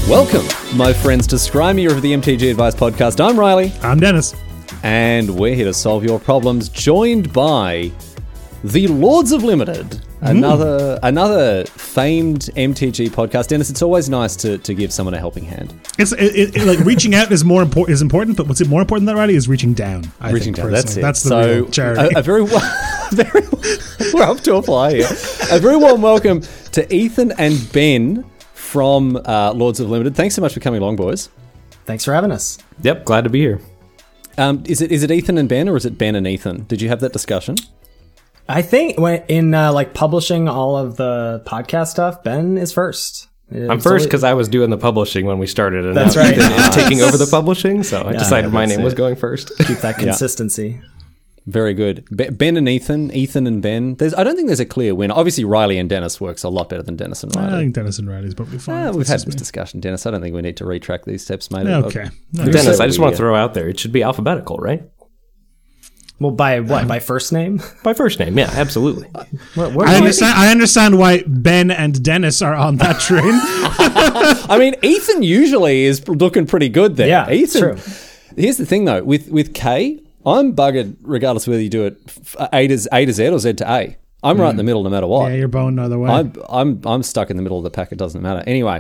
Welcome, my friends, to Scry Me of the MTG Advice Podcast. I'm Riley. I'm Dennis. And we're here to solve your problems, joined by the Lords of Limited, another famed MTG podcast. Dennis, it's always nice to give someone a helping hand. It's like reaching out is important, but what's more important than writing is reaching down. Reaching down, that's it. That's the real charity. We're up to a fly here. A very warm welcome to Ethan and Ben from Lords of Limited. Thanks so much for coming along, boys. Thanks for having us. Yep, glad to be here. Is it Ethan and Ben, or is it Ben and Ethan? Did you have that discussion? I think in publishing all of the podcast stuff, Ben is first. I'm first because I was doing the publishing when we started, and that's now right. Ethan is taking over the publishing, so I decided my name was going first. Keep that consistency. Very good. Ben and Ethan and Ben. I don't think there's a clear winner. Obviously, Riley and Dennis works a lot better than Dennis and Riley. I think Dennis and Riley's probably fine. We've had this discussion, Dennis. I don't think we need to retract these steps, mate. Okay. No. Dennis, I just want to throw out there, it should be alphabetical, right? Well, by what? By first name? By first name, yeah, absolutely. I understand why Ben and Dennis are on that train. I mean, Ethan usually is looking pretty good there. Yeah, Ethan. true. Here's the thing, though. With K, I'm buggered regardless of whether you do it A to Z or Z to A. I'm right in the middle no matter what. Yeah, you're bone either way. I'm stuck in the middle of the pack. It doesn't matter. Anyway,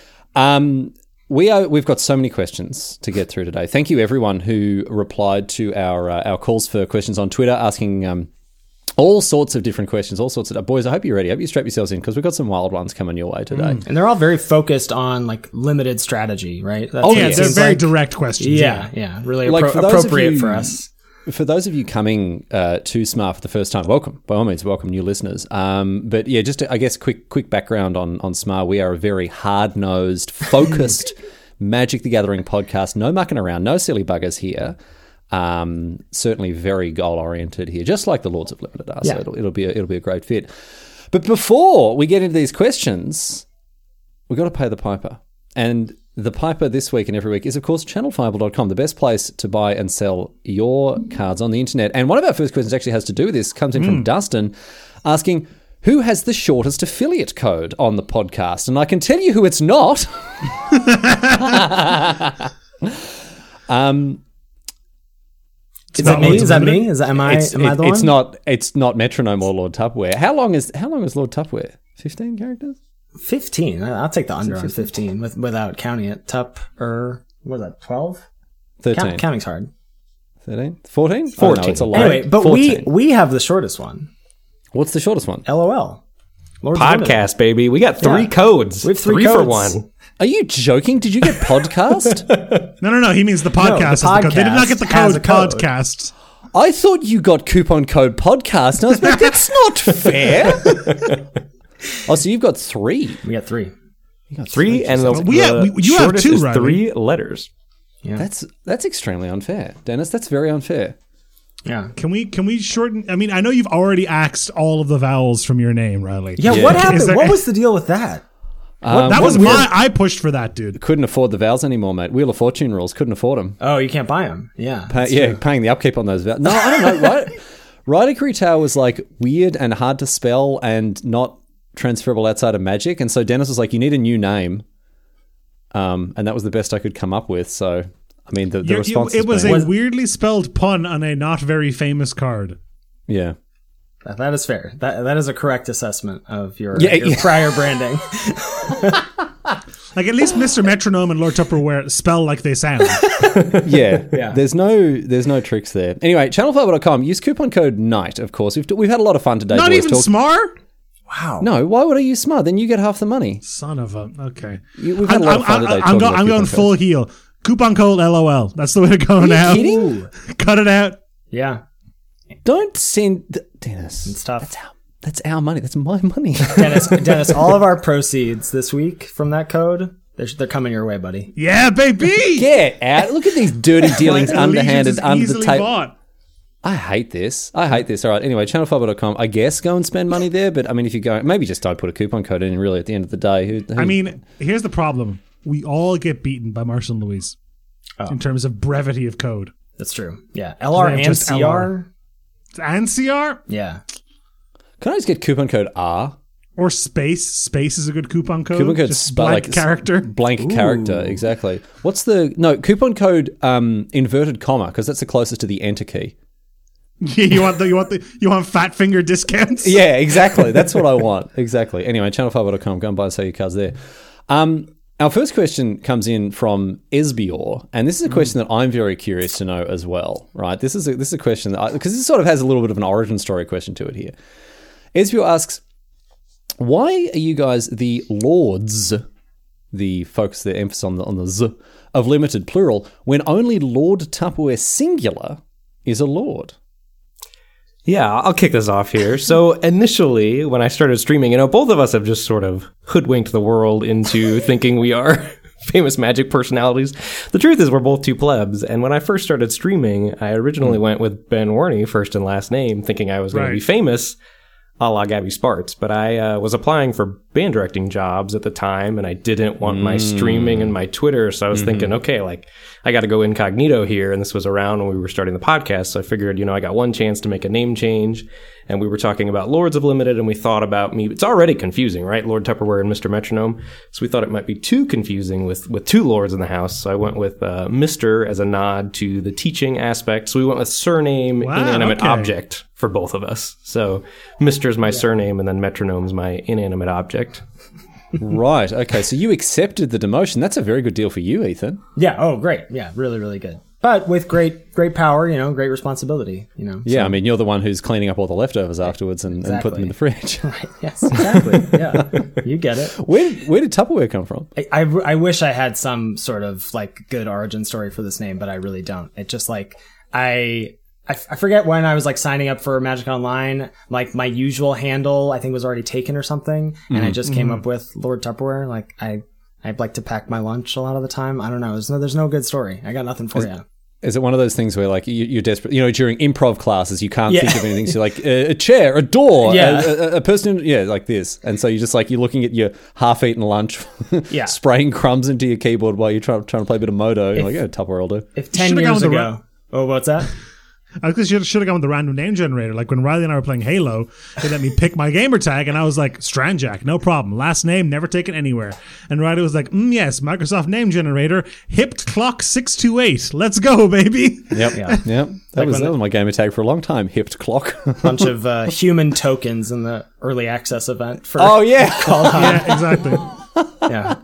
we've got so many questions to get through today. Thank you everyone who replied to our calls for questions on Twitter, asking all sorts of different questions, all sorts of boys. I hope you're ready. I hope you strap yourselves in because we've got some wild ones coming your way today. And they're all very focused on limited strategy, right? They're very direct questions. Yeah, really appropriate for us. For those of you coming to Smart for the first time, welcome. By all means, welcome new listeners. But yeah, just I guess quick background on Smart. We are a very hard-nosed, focused Magic the Gathering podcast. No mucking around, no silly buggers here. Certainly very goal-oriented here, just like the Lords of Limited are. Yeah. So it'll be a great fit. But before we get into these questions, we've got to pay the piper. And the piper this week and every week is, of course, channelfireball.com, the best place to buy and sell your cards on the internet. And one of our first questions actually has to do with this, comes in from Dustin, asking, who has the shortest affiliate code on the podcast? And I can tell you who it's not. Is that me? Is that me? Am I the one? It's not Metronome or Lord Tupperware. How long is Lord Tupperware? 15 characters? 15. I'll take the under on 15 without counting it. What is that, 12? 13. Counting's hard. 13? 14? 14. Oh, no, it's a lot. Anyway, but 14. we have the shortest one. What's the shortest one? LOL. Lord's Podcast, baby. We got 3 codes. We have 3 for codes. 1. Are you joking? Did you get podcast? No. He means the podcast. No, the is the code. They did not get the code podcast. I thought you got coupon code podcast. And I was like, that's not fair. Oh, so you've got 3. We got 3. You got 3, and you have shortest 2, is right? 3 letters. Yeah. That's extremely unfair, Dennis. That's very unfair. Yeah. Can we shorten? I mean, I know you've already axed all of the vowels from your name, Riley. Yeah. What happened? What was the deal with that? I pushed for that, dude. Couldn't afford the vowels anymore, mate. Wheel of Fortune rules. Couldn't afford them. Oh, you can't buy them. Yeah. Paying the upkeep on those vowels. No, I don't know. Right? Ridicary Tower was like weird and hard to spell and not transferable outside of Magic. And so Dennis was like, you need a new name. And that was the best I could come up with. So, I mean, the response it was a weirdly spelled pun on a not very famous card. Yeah. That is fair. That is a correct assessment of your prior branding. Like, at least Mr. Metronome and Lord Tupperware spell like they sound. Yeah. There's no tricks there. Anyway, channelfiber.com. Use coupon code NIGHT, of course. We've had a lot of fun today. Not even Smart? Wow. No, why would I use Smart? Then you get half the money. Son of a... Okay. We've had a lot of fun today. I'm going full heel. Coupon code LOL. That's the way to go now. Are you kidding? Cut it out. Yeah. Don't send... Dennis. It's tough. That's our money. That's my money. Dennis, all of our proceeds this week from that code, they're coming your way, buddy. Yeah, baby. Get out. Look at these dirty dealings, underhanded, under the table. Bought. I hate this. All right. Anyway, channelfiber.com. I guess go and spend money there. But I mean, if you go, maybe just don't put a coupon code in, really, at the end of the day. I mean, here's the problem. We all get beaten by Marshall and Louise in terms of brevity of code. That's true. Yeah. LR and just CR. And CR? Yeah. Can I just get coupon code R? Or space. Space is a good coupon code. Coupon code just blank character. Blank character, exactly. What's coupon code inverted comma, because that's the closest to the enter key. You want fat finger discounts? Yeah, exactly. That's what I want. Exactly. Anyway, channelfiber.com. Go and buy and sell your cards there. Our first question comes in from Esbior, and this is a question that I'm very curious to know as well. Right? This is a question that because this sort of has a little bit of an origin story question to it here. Esbior asks, why are you guys the lords, the emphasis on the z, of limited plural, when only Lord Tupperware singular is a lord? Yeah, I'll kick this off here. So initially, when I started streaming, both of us have just sort of hoodwinked the world into thinking we are famous Magic personalities. The truth is we're both two plebs. And when I first started streaming, I originally went with Ben Warney, first and last name, thinking I was going to be famous, a la Gabby Spartz. But I was applying for band directing jobs at the time, and I didn't want my streaming and my Twitter. So I was thinking, okay, I got to go incognito here. And this was around when we were starting the podcast. So I figured, I got one chance to make a name change. And we were talking about Lords of Limited, and we thought about me. It's already confusing, right? Lord Tupperware and Mr. Metronome. So we thought it might be too confusing with two lords in the house. So I went with Mr. as a nod to the teaching aspect. So we went with surname, inanimate object for both of us. So Mr. is my surname, and then Metronome is my inanimate object. Right. Okay. So you accepted the demotion. That's a very good deal for you, Ethan. Yeah. Oh, great. Yeah. Really, really good. But with great power, great responsibility, Yeah, so. I mean, you're the one who's cleaning up all the leftovers afterwards and put them in the fridge. Right, yes, exactly. Yeah, you get it. Where did Tupperware come from? I wish I had some sort of good origin story for this name, but I really don't. It just I forget when I was signing up for Magic Online, my usual handle I think was already taken or something, and I just came up with Lord Tupperware. I'd like to pack my lunch a lot of the time. I don't know. There's no good story. I got nothing for you. Is it one of those things where you're desperate? During improv classes, you can't think of anything. So a chair, a door, a person, like this. And so you're just you're looking at your half-eaten lunch, spraying crumbs into your keyboard while you're trying to play a bit of Modo. You're Tupperware will do. If 10 years ago, what's that? I should have gone with the random name generator. When Riley and I were playing Halo, they let me pick my gamer tag, and I was like, Stranjack, no problem. Last name, never taken anywhere. And Riley was like, yes, Microsoft name generator, hipped clock 628. Let's go, baby. Yep. Yep. That was my gamer tag for a long time, hipped clock. Bunch of human tokens in the early access event for yeah, exactly. Yeah.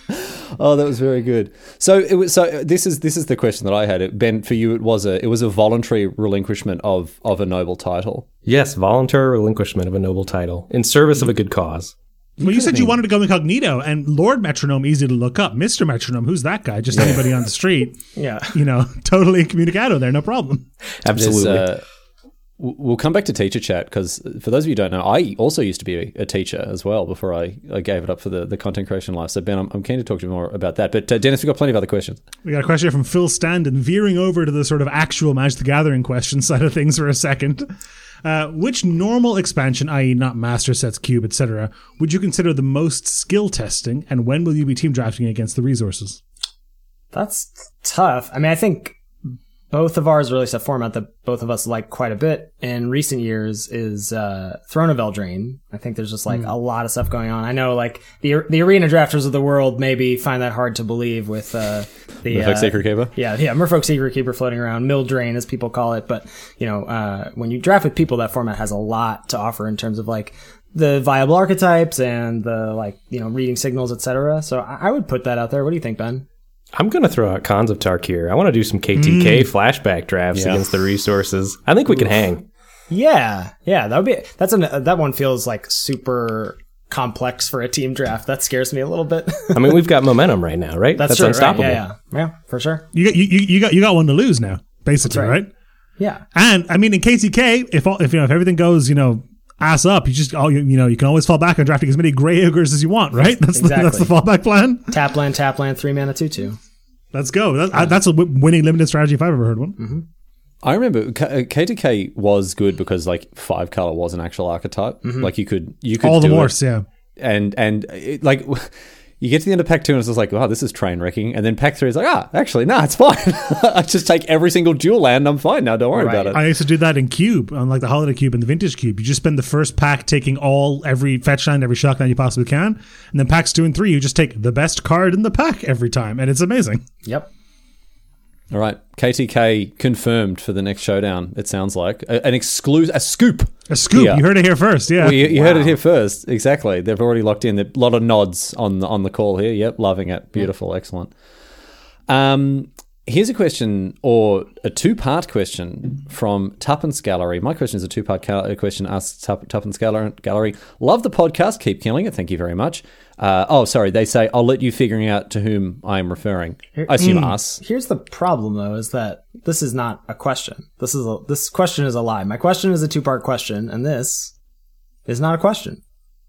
Oh, that was very good. So this is the question that I had. Ben, for you, it was a voluntary relinquishment of a noble title. Yes, voluntary relinquishment of a noble title in service of a good cause. Well, you said you wanted to go incognito, and Lord Metronome, easy to look up. Mr. Metronome, who's that guy? Just anybody on the street. Yeah. Totally incommunicado there, no problem. Absolutely. We'll come back to teacher chat, because for those of you who don't know, I also used to be a teacher as well before I gave it up for the content creation life. So Ben, I'm keen to talk to you more about that. But Dennis, we've got plenty of other questions. We got a question here from Phil Standen, veering over to the sort of actual Magic the Gathering question side of things for a second. Which normal expansion, i.e. not master sets, cube, etc., would you consider the most skill testing, and when will you be team drafting against the resources? That's tough. I mean, I think both of ours released a format that both of us like quite a bit in recent years is Throne of Eldraine. I think there's just a lot of stuff going on. I know the arena drafters of the world maybe find that hard to believe with the Merfolk Secret Keeper. Yeah, Merfolk Secret Keeper floating around, Mildrain as people call it. But when you draft with people, that format has a lot to offer in terms of the viable archetypes and the reading signals, etc. So I would put that out there. What do you think, Ben? I'm going to throw out Khans of Tarkir. I want to do some KTK flashback drafts against the resources. I think we can hang. Yeah, that one feels super complex for a team draft. That scares me a little bit. I mean, we've got momentum right now, right? That's unstoppable. Right? Yeah, for sure. You got one to lose now, basically, right? Yeah. And I mean, in KTK, if everything goes, ass up, you just you can always fall back on drafting as many Grey Ogres as you want, right? That's the fallback plan. Tap land, 3-mana 2/2. Let's go. That's a winning limited strategy if I've ever heard one. Mm-hmm. I remember KTK was good because 5 color was an actual archetype. Mm-hmm. you could all the do Morse, it. Yeah, and You get to the end of pack 2 and it's just like, oh, this is train wrecking. And then pack 3 is like, actually, no, it's fine. I just take every single dual land. I'm fine now. Don't worry about it. I used to do that in Cube, on like the Holiday Cube and the Vintage Cube. You just spend the first pack taking every fetch land, every shock land you possibly can. And then packs 2 and 3, you just take the best card in the pack every time. And it's amazing. Yep. All right. KTK confirmed for the next showdown, it sounds like. A scoop. A scoop. Yeah. You heard it here first. Yeah. Well, you heard it here first. Exactly. They've already locked in. A lot of nods on the call here. Yep, loving it. Beautiful. Excellent. Here's a question, or a two-part question from Tuppence Gallery. My question is a two-part question asked Tuppence Gallery. Love the podcast. Keep killing it. Thank you very much. They say, I'll let you figuring out to whom I am referring. I assume us. Here's the problem, though, is that this is not a question. This question is a lie. My question is a two-part question, and this is not a question.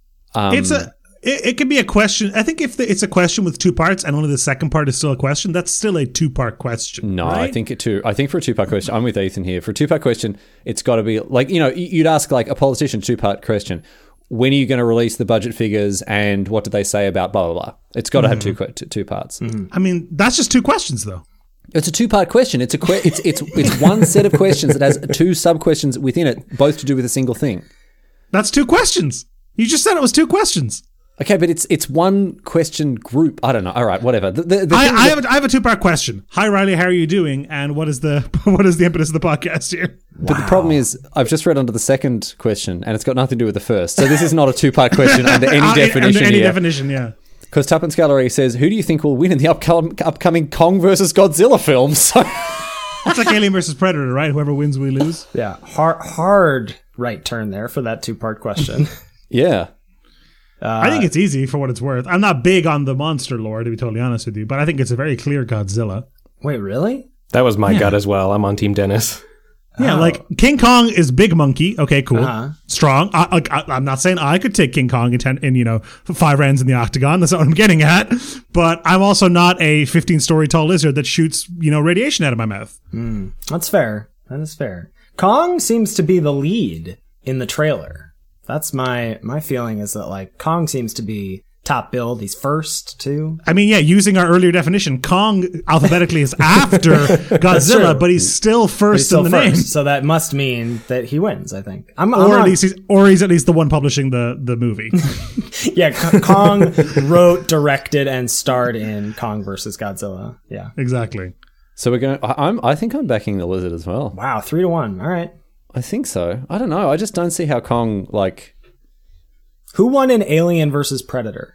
It could be a question. I think if it's a question with 2 parts and only the second part is still a question, that's still a 2-part question. No, right? I think for a 2-part question, I'm with Ethan here. For a 2-part question, it's got to be like, you'd ask like a politician 2-part question. When are you going to release the budget figures and what did they say about blah, blah, blah? It's got to have two parts. Mm-hmm. I mean, that's just 2 questions though. It's a 2-part question. It's one set of questions that has 2 sub-questions within it, both to do with a single thing. That's 2 questions. You just said it was 2 questions. Okay, but it's one question group. I don't know. All right, whatever. I have a 2-part question. Hi, Riley. How are you doing? And what is the impetus of the podcast here? But the problem is, I've just read under the second question, and it's got nothing to do with the first. So this is not a 2-part question under any definition. Under any here. definition, yeah. Because Tuppence Gallery says, "Who do you think will win in the upcoming Kong versus Godzilla film?" So it's like Alien versus Predator, right? Whoever wins, we lose. Yeah, hard right turn there for that 2-part question. Yeah. I think it's easy for what it's worth. I'm not big on the monster lore, to be totally honest with you, but I think it's a very clear Godzilla. Wait, really? That was my gut as well. I'm on Team Dennis. Yeah, like King Kong is big monkey. Okay, cool, strong. I'm not saying I could take King Kong in 5 rounds in the octagon. That's not what I'm getting at. But I'm also not a 15-story tall lizard that shoots radiation out of my mouth. That's fair. That is fair. Kong seems to be the lead in the trailer. That's my feeling is that like Kong seems to be top billed. He's first too. I mean, yeah, using our earlier definition, Kong alphabetically is after Godzilla, but he's still first in the name. So that must mean that he wins, I think. He's at least the one publishing the movie. Yeah, Kong wrote, directed, and starred in Kong versus Godzilla. Yeah, exactly. So we're going. I think I'm backing the lizard as well. Wow, 3-1. All right. I think so. I don't know. I just don't see how Kong like. Who won in Alien versus Predator?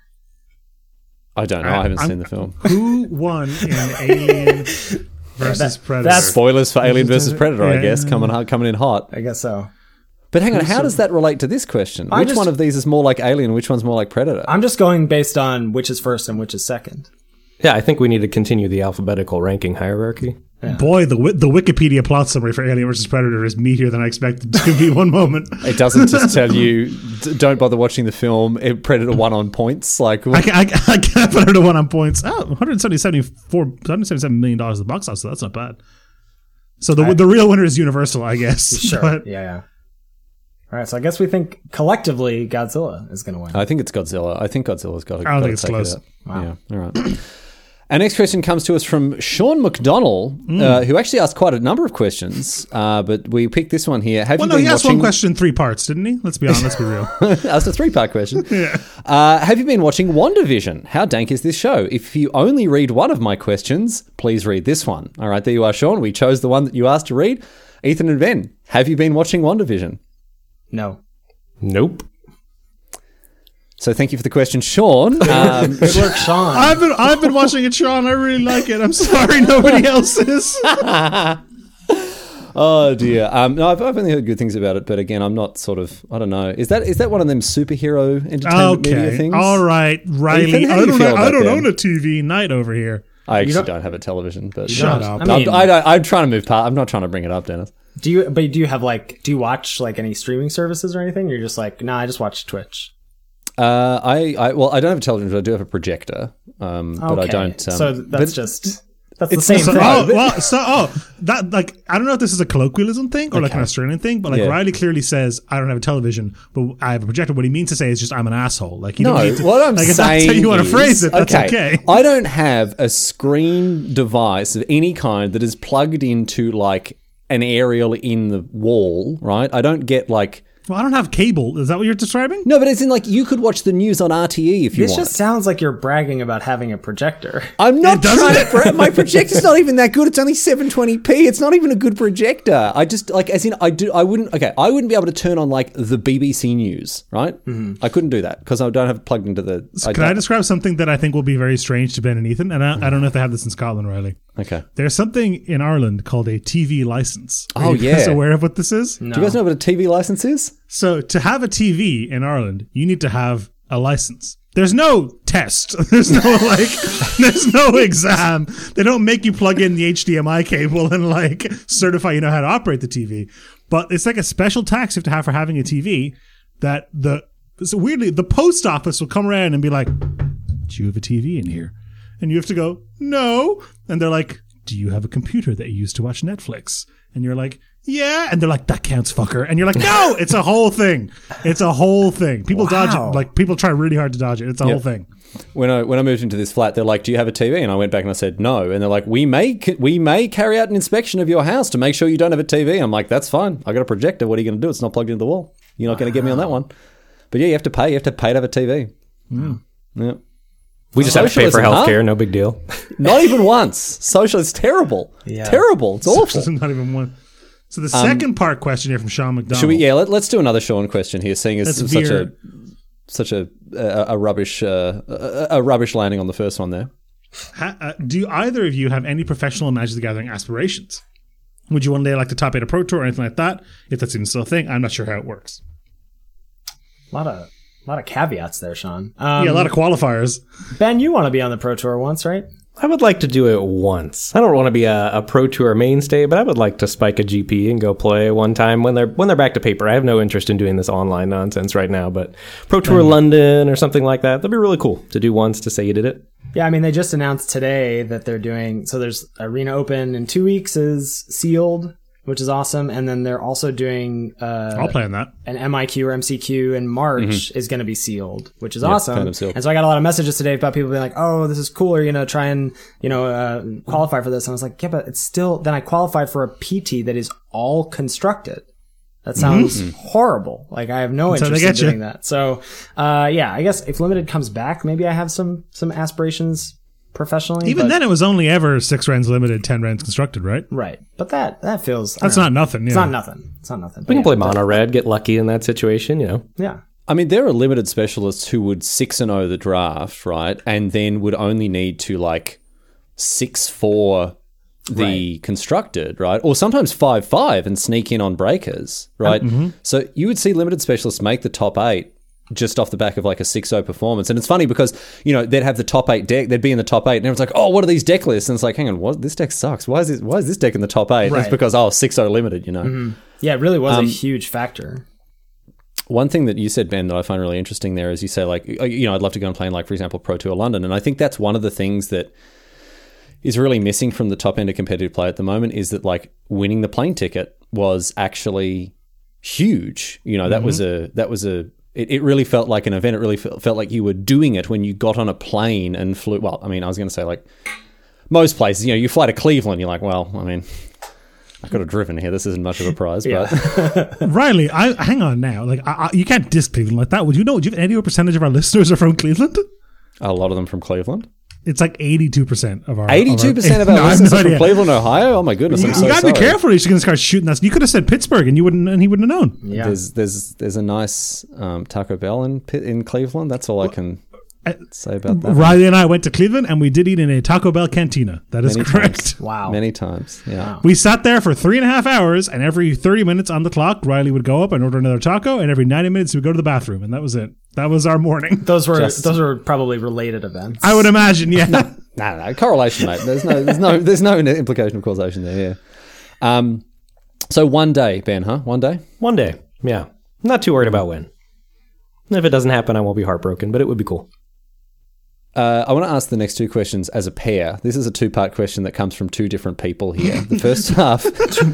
I don't know. I haven't seen the film. Who won in Alien versus Predator? Spoilers for Alien versus Predator, I guess, coming in hot. I guess so. But hang on, how does that relate to this question? Which one of these is more like Alien? Which one's more like Predator? I'm just going based on which is first and which is second. Yeah, I think we need to continue the alphabetical ranking hierarchy. Yeah. Boy, the Wikipedia plot summary for Alien vs. Predator is meatier than I expected to be one moment. It doesn't just tell you, don't bother watching the film, Predator won on points. Like I can't Predator won on points. Oh, $177 million at the box office, so that's not bad. So the real winner is Universal, I guess. Sure, but, yeah. All right, so I guess we think collectively Godzilla is going to win. I think it's Godzilla. I think Godzilla's got to. I don't think it's close. Wow. Yeah, all right. Our next question comes to us from Sean McDonnell, who actually asked quite a number of questions, but we picked this one here. He asked one question in 3 parts, didn't he? Let's be honest, let's be real. Asked a 3-part question. Yeah. Have you been watching WandaVision? How dank is this show? If you only read one of my questions, please read this one. All right, there you are, Sean. We chose the one that you asked to read. Ethan and Ben, have you been watching WandaVision? No. Nope. So thank you for the question, Sean. Good work, Sean. I've been watching it, Sean. I really like it. I'm sorry nobody else is. Oh dear. No, I've only heard good things about it, but again, I'm not sort of. I don't know. Is that one of them superhero entertainment media things? All right, Riley. Ethan, I don't own a TV night over here. I actually don't have a television, but shut up. I'm trying to move past. I'm not trying to bring it up, Dennis. Do you watch like any streaming services or anything? You're just like, nah, I just watch Twitch. I don't have a television, but I do have a projector. But I don't. So that's That's the same thing. That like I don't know if this is a colloquialism thing or like an Australian thing, but like Riley clearly says, "I don't have a television, but I have a projector." What he means to say is just, "I'm an asshole." Like you don't need to, what I'm like, saying if that's how you want to is- phrase it, that's okay. I don't have a screen device of any kind that is plugged into like an aerial in the wall, right? I don't get like. Well, I don't have cable. Is that what you're describing? No, but it's in like you could watch the news on RTE if you This want. just sounds like you're bragging about having a projector. I'm not trying to. My projector's not even that good. It's only 720p. It's not even a good projector. I just like, as in, I wouldn't be able to turn on like the BBC News, right? I couldn't do that because I don't have it plugged into the. Can I describe something that I think will be very strange to Ben and Ethan? And I don't know if they have this in Scotland, Riley. Okay. There's something in Ireland called a TV license. Are Oh, you guys yeah. aware of what this is? No. Do you guys know what a TV license is? So to have a TV in Ireland, you need to have a license. There's no test. There's no exam. They don't make you plug in the HDMI cable and like certify you know how to operate the TV. But it's like a special tax you have to have for having a TV that so weirdly, the post office will come around and be like, "Do you have a TV in here?" And you have to go, "No." And they're like, "Do you have a computer that you use to watch Netflix?" And you're like, "Yeah." And they're like, "That counts, fucker." And you're like, "No, it's a whole thing. It's a whole thing." People dodge it. Like people try really hard to dodge it. It's a whole thing. When I moved into this flat, they're like, "Do you have a TV?" And I went back and I said, "No." And they're like, "We may carry out an inspection of your house to make sure you don't have a TV." I'm like, "That's fine. I got a projector. What are you going to do? It's not plugged into the wall. You're not going to get me on that one." But yeah, you have to pay. You have to pay to have a TV. Yeah. We just have to pay for Socialism, huh? healthcare, no big deal. Not even once. Social. It's terrible. Yeah. Terrible. It's awful. There's not even one. So the second part question here from Sean McDonald. Should we? Yeah. Let's do another Sean question here, seeing as Let's such a rubbish landing on the first one there. Do either of you have any professional Magic the Gathering aspirations? Would you one day like to top 8 a Pro Tour or anything like that? If that's even still a thing, I'm not sure how it works. A lot of caveats there, Sean. Yeah, a lot of qualifiers. Ben, you want to be on the Pro Tour once, right? I would like to do it once. I don't want to be a Pro Tour mainstay, but I would like to spike a GP and go play one time when they're back to paper. I have no interest in doing this online nonsense right now, but Pro Tour London or something like that'd be really cool to do once to say you did it. Yeah, I mean, they just announced today that they're doing, so there's Arena Open in 2 weeks is sealed, which is awesome. And then they're also doing I'll play on that. an MIQ or MCQ in March is going to be sealed, which is kind awesome. of sealed. And so I got a lot of messages today about people being like, "Oh, this is cool. Are you going to try and, qualify for this?" And I was like, "Yeah, but it's still," then I qualified for a PT that is all constructed. That sounds horrible. Like I have no how interest they in get you. doing that. So, yeah, I guess if Limited comes back, maybe I have some aspirations professionally. Even but- then, it was only ever 6 rounds limited, 10 rounds constructed, right? right. But that feels, That's not nothing. it's Yeah. not nothing. It's not nothing. We can play mono red, get lucky in that situation, Yeah. I mean, there are limited specialists who would 6-0 the draft, right? And then would only need to like 6-4 the constructed, right? Or sometimes 5-5 and sneak in on breakers, right? So you would see limited specialists make the top 8 just off the back of like a 6-0 performance. And it's funny because, they'd have the top 8 deck, they'd be in the top 8 and everyone's like, "Oh, what are these deck lists?" And it's like, hang on, what? This deck sucks. Why is this deck in the top 8? Right. It's because, 6-0 limited, Yeah, it really was a huge factor. One thing that you said, Ben, that I find really interesting there is you say, like, I'd love to go and play in, like, for example, Pro Tour London. And I think that's one of the things that is really missing from the top end of competitive play at the moment is that, like, winning the plane ticket was actually huge. That was it really felt like an event. It really felt like you were doing it when you got on a plane and flew. Well, I mean, I was going to say, like, most places, you fly to Cleveland, you're like, well, I mean, I could have driven here. This isn't much of a prize, but Riley, hang on now. Like, you can't diss Cleveland like that. Would you know? Do you have any idea what percentage of our listeners are from Cleveland? a lot of them from Cleveland. It's like 82% of our 82% of our No, I have listeners no are from idea. Cleveland, Ohio. Oh my goodness, I'm You so gotta sorry. be careful. You're just gonna start shooting us. You could have said Pittsburgh, and he wouldn't have known. Yeah. There's a nice Taco Bell in Cleveland. That's all I can say about that. Riley and I went to Cleveland, and we did eat in a Taco Bell cantina. That is Many correct. times. Wow. Many times, yeah. We sat there for 3.5 hours, and every 30 minutes on the clock, Riley would go up and order another taco, and every 90 minutes he would go to the bathroom, and that was it. That was our morning. Those were probably related events. I would imagine, yeah. No, correlation, mate. There's no implication of causation there. Yeah. So one day, Ben, huh? One day. One day, yeah. Not too worried about when. If it doesn't happen, I won't be heartbroken, but it would be cool. I want to ask the next two questions as a pair. This is a two-part question that comes from two different people here. The first half...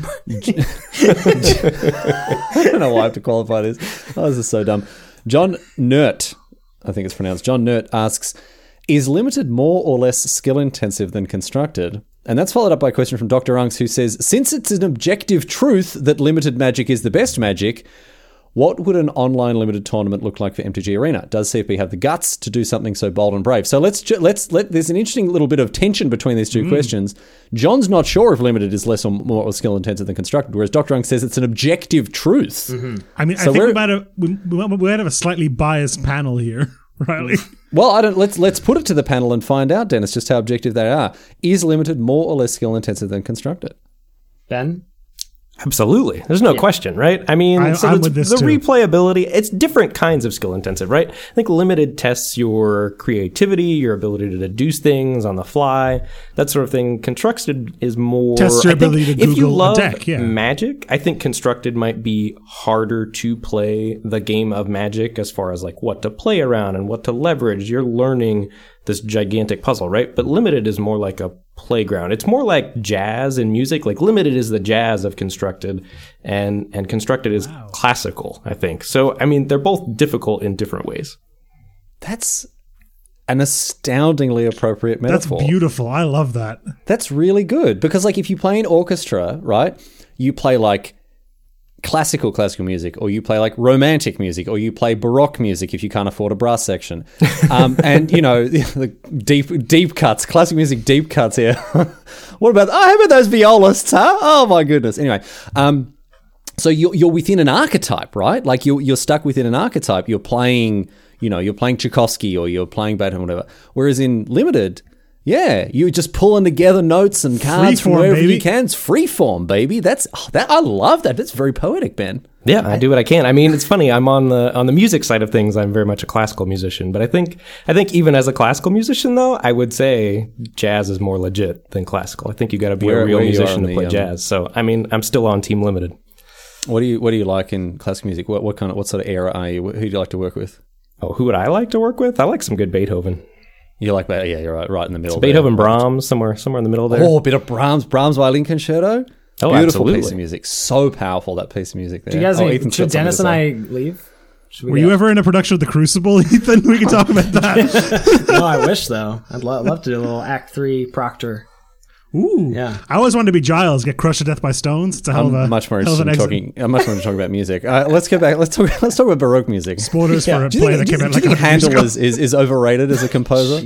I don't know why I have to qualify this. Oh, this is so dumb. John Nert, I think it's pronounced. John Nert asks, is limited more or less skill-intensive than constructed? And that's followed up by a question from Dr. Unks, who says, since it's an objective truth that limited magic is the best magic, what would an online limited tournament look like for MTG Arena? Does CFB have the guts to do something so bold and brave? So let's there's an interesting little bit of tension between these two questions. John's not sure if limited is less or more skill intensive than constructed, whereas Dr. Unks says it's an objective truth. I mean, So I think we might have a slightly biased panel here, Riley. Well, I don't. Let's put it to the panel and find out, Dennis, just how objective they are. Is limited more or less skill intensive than constructed? Ben? Absolutely. There's no question, right? I mean, I'm with this the too. replayability, it's different kinds of skill intensive, right? I think limited tests your creativity, your ability to deduce things on the fly, that sort of thing. Constructed is more... Tests your I think ability to if you Google a love deck, yeah. Magic, I think constructed might be harder to play the game of Magic as far as like what to play around and what to leverage. You're learning this gigantic puzzle, right? But limited is more like a playground. It's more like jazz in music. Like limited is the jazz of constructed, and constructed is classical, I think. So I mean, they're both difficult in different ways. That's an astoundingly appropriate That's metaphor. beautiful. I love that. That's really good, because like if you play an orchestra, right, you play like classical music, or you play like romantic music, or you play Baroque music if you can't afford a brass section, and you know the deep cuts, classic music deep cuts here. What about how about those violists, huh? Oh my goodness. Anyway, so you're within an archetype, right? Like you're stuck within an archetype. You're playing Tchaikovsky, or you're playing Beethoven, whatever. Whereas in limited, yeah, you're just pulling together notes and cards from Freeform, wherever baby. you can. It's freeform, baby. That I love that. That's very poetic, Ben. Yeah, I do what I can. I mean, it's funny. I'm on the music side of things. I'm very much a classical musician, but I think even as a classical musician, though, I would say jazz is more legit than classical. I think you got to be a real where you are musician on to play the, jazz. So, I mean, I'm still on Team Limited. What do you like in classical music? What sort of era are you? Who do you like to work with? Oh, who would I like to work with? I like some good Beethoven. You like that? Yeah, you're right in the middle. So Beethoven, Brahms, somewhere in the middle there. Oh, a bit of Brahms Violin Concerto. Oh, Beautiful absolutely. piece of music. So powful, that piece of music there. Do you guys Ethan's should got something Dennis to and say. I leave? Should we Were go? you ever in a production of The Crucible, Ethan? We can talk about that. No, I wish though. I'd love to do a little Act 3 Proctor. Ooh. Yeah. I always wanted to be Giles, get crushed to death by stones. It's a hell of a I'm much more hell of interested an in exit. talking. I'm much more interested in talking about music. Let's go back. Let's talk about Baroque music. Spoilers for a Do you play think, that came out do you like think 100 years Handel ago. is overrated as a composer?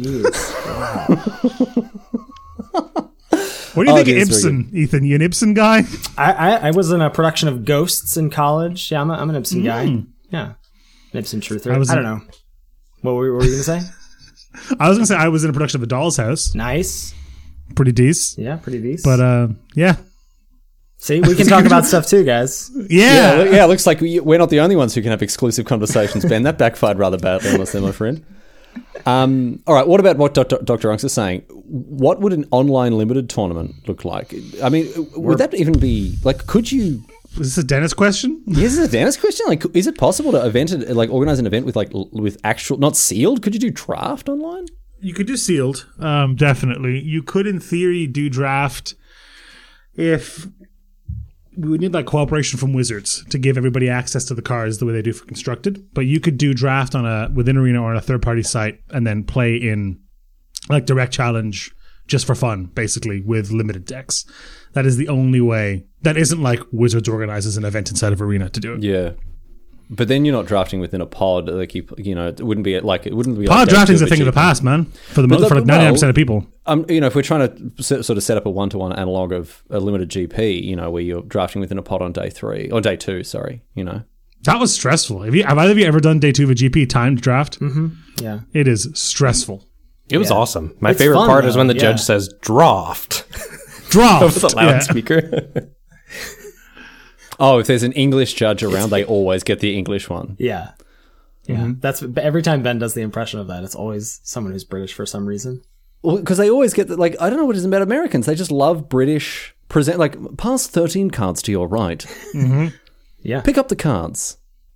What do you think of geez, very Ibsen, Ethan? You an Ibsen guy? I was in a production of Ghosts in college. Yeah, I'm an Ibsen guy. Yeah. An Ibsen truther. I don't know. What were you going to say? I was going to say I was in a production of A Doll's House. Nice. Pretty decent. Yeah, pretty decent. But, yeah. See, we can talk about stuff too, guys. Yeah. Yeah, it looks like we're not the only ones who can have exclusive conversations, Ben. That backfired rather badly on us there, my friend. All right, what about what Dr. Unks is saying? What would an online limited tournament look like? I mean, would that even be, like, could you... Is this a Dennis question? Is this a Dennis question? Like, is it possible to organize an event with actual, not sealed? Could you do draft online? You could do sealed, definitely. You could, in theory, do draft if we would need like cooperation from Wizards to give everybody access to the cards the way they do for constructed. But you could do draft within Arena or on a third-party site and then play in like direct challenge just for fun, basically, with limited decks. That is the only way. That isn't like Wizards organizes an event inside of Arena to do it. Yeah. But then you're not drafting within a pod. Like it wouldn't be like Pod drafting is a thing of the past, man. For like 99% of people. If we're trying to sort of set up a one-to-one analog of a limited GP, where you're drafting within a pod on day 3 or day 2, sorry, That was stressful. Have either of you ever done day 2 of a GP timed draft? Mm-hmm. Yeah. It is stressful. It was awesome. My It's favorite fun, part is though. when the Yeah. judge says draft Draft. over the Yeah. loudspeaker. Oh, if there's an English judge around, they always get the English one. Yeah. Yeah. That's every time Ben does the impression of that, it's always someone who's British for some reason. Well, because they always get I don't know what it is about Americans. They just love British pass 13 cards to your right. Yeah. Pick up the cards.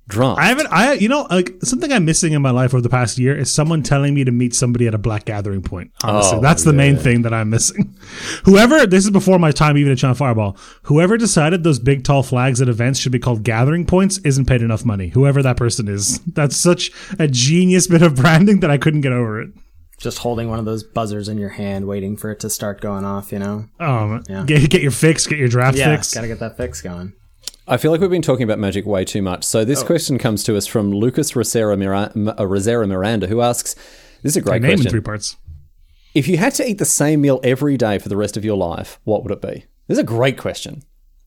draft. Something I'm missing in my life over the past year is someone telling me to meet somebody at a Black Gathering point. Honestly, that's the main thing that I'm missing. This is before my time even at Channel Fireball. Whoever decided those big tall flags at events should be called gathering points isn't paid enough money. Whoever that person is, that's such a genius bit of branding that I couldn't get over it. Just holding one of those buzzers in your hand, waiting for it to start going off. Get your fix, get your draft fix. Gotta get that fix going. I feel like we've been talking about Magic way too much. So this question comes to us from Lucas Rosera Miranda, who asks, this is a great name question. In 3 parts. If you had to eat the same meal every day for the rest of your life, what would it be? This is a great question.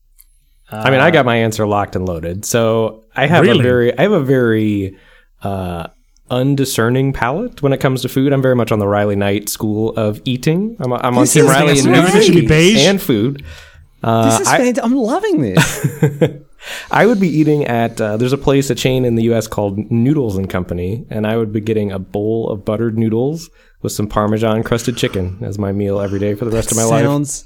I mean, I got my answer locked and loaded. So I have a very undiscerning palate when it comes to food. I'm very much on the Riley Knight school of eating. I'm on Team Riley in music and food. This is fantastic. I'm loving this. I would be eating at, there's a place, a chain in the U.S. called Noodles and Company, and I would be getting a bowl of buttered noodles with some Parmesan crusted chicken as my meal every day for the rest of my life. Sounds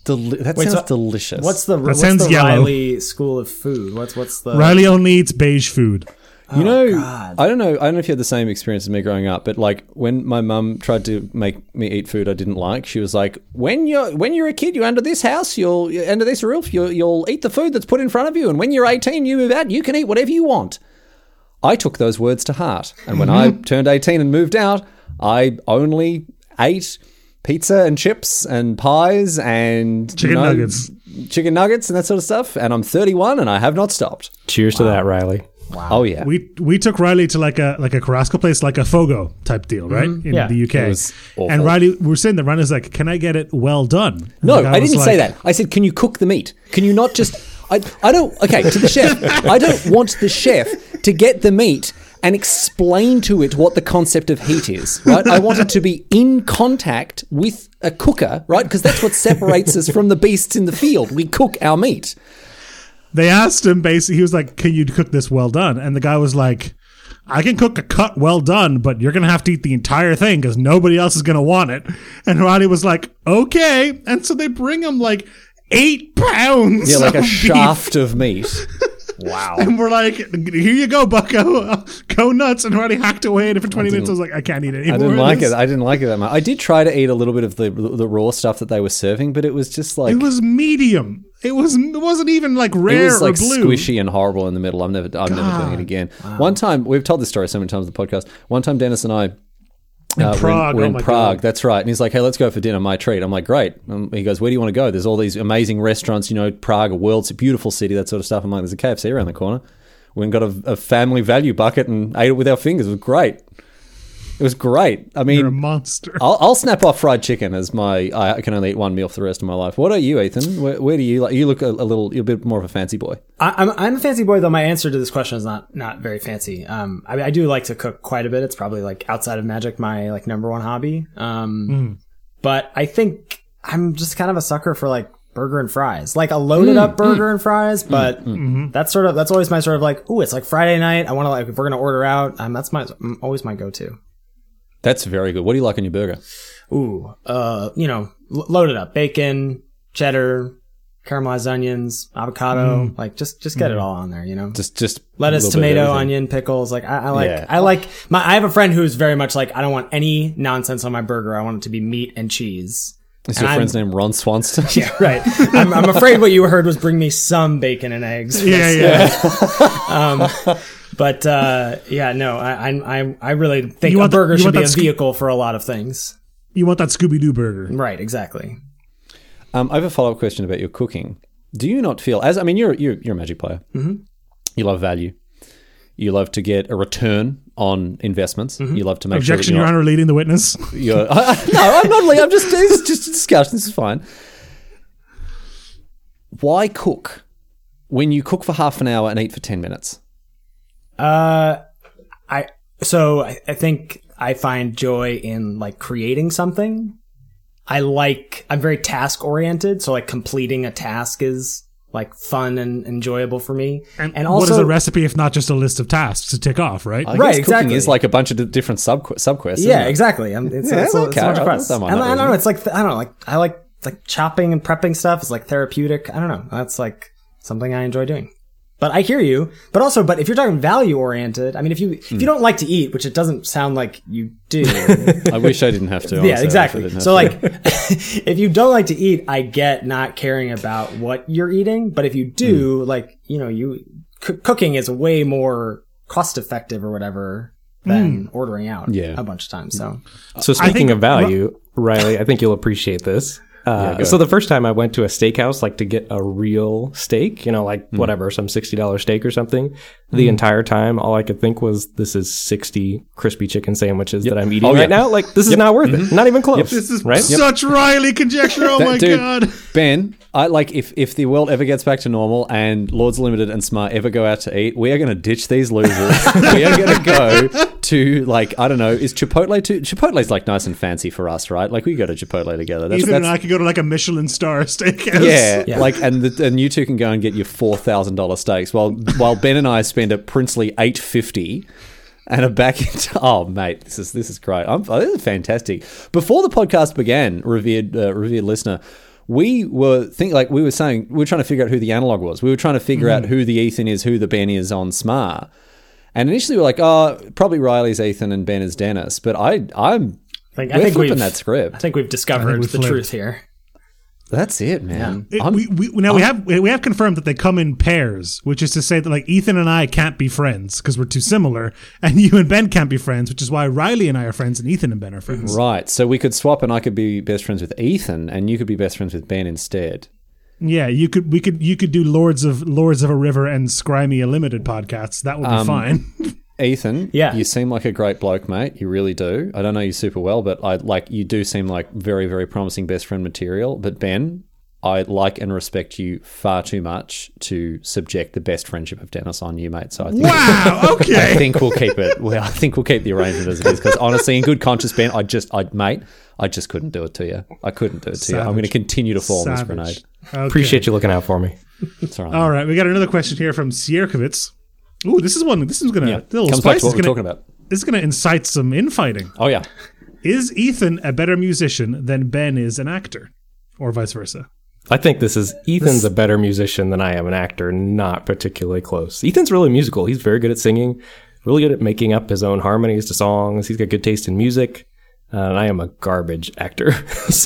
delicious. What's the yellow. Riley school of food? What's the Riley only eats beige food. God. I don't know if you had the same experience as me growing up, but like when my mum tried to make me eat food I didn't like, she was like, when you're a kid, you're under this house, you're under this roof, you'll eat the food that's put in front of you, and when you're 18, you move out, you can eat whatever you want. I took those words to heart, and when I turned 18 and moved out, I only ate pizza and chips and pies and chicken nuggets and that sort of stuff, and I'm 31 and I have not stopped. Cheers to that, Riley. Wow. Oh yeah. We took Riley to like a Carrasco place, like a Fogo type deal, right? In the UK. It was awful. And Riley, we were saying that Riley's like, "Can I get it well done?" And no, I didn't say that. I said, "Can you cook the meat? Can you not just?" I don't. Okay, to the chef. I don't want the chef to get the meat and explain to it what the concept of heat is, right? I want it to be in contact with a cooker, right? Because that's what separates us from the beasts in the field. We cook our meat. They asked him basically, he was like, "Can you cook this well done?" And the guy was like, "I can cook a cut well done, but you're going to have to eat the entire thing because nobody else is going to want it." And Ronnie was like, "Okay." And so they bring him like 8 pounds. Yeah, like a beef. shaft of meat. Wow. And we're like, "Here you go, bucko. Go nuts." And Ronnie hacked away at it for 20 minutes. I was like, "I can't eat it anymore." I didn't like it that much. I did try to eat a little bit of the raw stuff that they were serving, but it was just like... It was medium. It wasn't even like rare it was like or blue. Squishy and horrible in the middle. I'm never doing it again. Wow. One time, we've told this story so many times on the podcast. One time, Dennis and I we're in Prague. God. That's right. And he's like, "Hey, let's go for dinner. My treat." I'm like, "Great." He goes, "Where do you want to go?" There's all these amazing restaurants. Prague, it's a beautiful city, that sort of stuff. I'm like, "There's a KFC around the corner." We got a family value bucket and ate it with our fingers. It was great. It was great. I mean, you're a monster. I'll snap off fried chicken as I can only eat one meal for the rest of my life. What are you, Ethan? Where do you like? You look you're a bit more of a fancy boy. I'm a fancy boy, though my answer to this question is not very fancy. I mean, I do like to cook quite a bit. It's probably like outside of Magic, my like number one hobby. But I think I'm just kind of a sucker for like burger and fries, like a loaded up burger and fries. But that's always my sort of like, ooh, it's like Friday night. I want to like, if we're going to order out, that's always my go-to. That's very good. What do you like on your burger? Ooh, loaded up bacon, cheddar, caramelized onions, avocado, like just get it all on there, just lettuce, tomato, onion, pickles. Like I have a friend who's very much like, I don't want any nonsense on my burger. I want it to be meat and cheese. Is your friend's name Ron Swanston? Yeah, right. I'm afraid what you heard was bring me some bacon and eggs. But I really think a burger should be a vehicle for a lot of things. You want that Scooby-Doo burger. Right, exactly. I have a follow-up question about your cooking. Do you not feel, you're a Magic player. Mm-hmm. You love value. You love to get a return on investments. Mm-hmm. You love to make Objection, sure that Your Honor, leading the witness. No, I'm not leading. It's just a discussion. This is fine. Why cook when you cook for half an hour and eat for 10 minutes? I think I find joy in like creating something. I'm very task oriented, so like completing a task is like fun and enjoyable for me. And also, what is a recipe if not just a list of tasks to tick off, right? I guess cooking is like a bunch of different subquests. Yeah, exactly. It's a bunch of quests. And I don't know. It's like I like chopping and prepping stuff. It's like therapeutic. I don't know. That's like something I enjoy doing. But I hear you. But if you're talking value oriented, I mean, if you don't like to eat, which it doesn't sound like you do. I wish I didn't have to. Yeah, honestly. exactly. So like, if you don't like to eat, I get not caring about what you're eating. But if you do, like, you know, cooking is way more cost effective or whatever than ordering out a bunch of times. So speaking of value, Riley, I think you'll appreciate this. So the first time I went to a steakhouse, like to get a real steak, you know, like whatever, some $60 steak or something, the entire time, all I could think was, this is 60 crispy chicken sandwiches that I'm eating right now. Like, this is not worth it. Not even close. This is right? such Riley conjecture. Oh my God. Ben, I like if the world ever gets back to normal and Lords Limited and Smart ever go out to eat, we are going to ditch these losers. We are going to go to, like, I don't know, is Chipotle too? Chipotle's like nice and fancy for us, right? Like, we go to Chipotle together. Ethan and I could go to like a Michelin star steakhouse. Yeah. Like, and you two can go and get your $4,000 steaks while Ben and I spend a princely $850 and are back into. Oh, mate, this is great. This is fantastic. Before the podcast began, revered listener, we were trying to figure out who the analog was. We were trying to figure out who the Ethan is, who the Ben is on Smart. And initially we were like, oh, probably Riley's Ethan and Ben is Dennis. But we're flipping that script. I think we've discovered the truth here. That's it, man. Yeah. We have confirmed that they come in pairs, which is to say that like Ethan and I can't be friends because we're too similar, and you and Ben can't be friends, which is why Riley and I are friends and Ethan and Ben are friends. Right. So we could swap, and I could be best friends with Ethan, and you could be best friends with Ben instead. Yeah, you could do Lords of a River and Scrimey a Limited podcasts. That would be fine. Ethan, you seem like a great bloke, mate. You really do. I don't know you super well, but you do seem like very, very promising best friend material. But Ben, I like and respect you far too much to subject the best friendship of Dennis on you, mate. So I think okay. I think we'll keep it. Well, I think we'll keep the arrangement as it is, because honestly, in good conscience, Ben, I just couldn't do it to you. I couldn't do it to you. I'm going to continue to fall on this grenade. Okay. Appreciate you looking out for me. It's all right. All right, we got another question here from Sierkovitz. Ooh, this is going to comes back to what we're talking about. This is going to incite some infighting. Oh yeah. Is Ethan a better musician than Ben is an actor, or vice versa? I think Ethan's a better musician than I am an actor, not particularly close. Ethan's really musical. He's very good at singing, really good at making up his own harmonies to songs. He's got good taste in music. And I am a garbage actor. So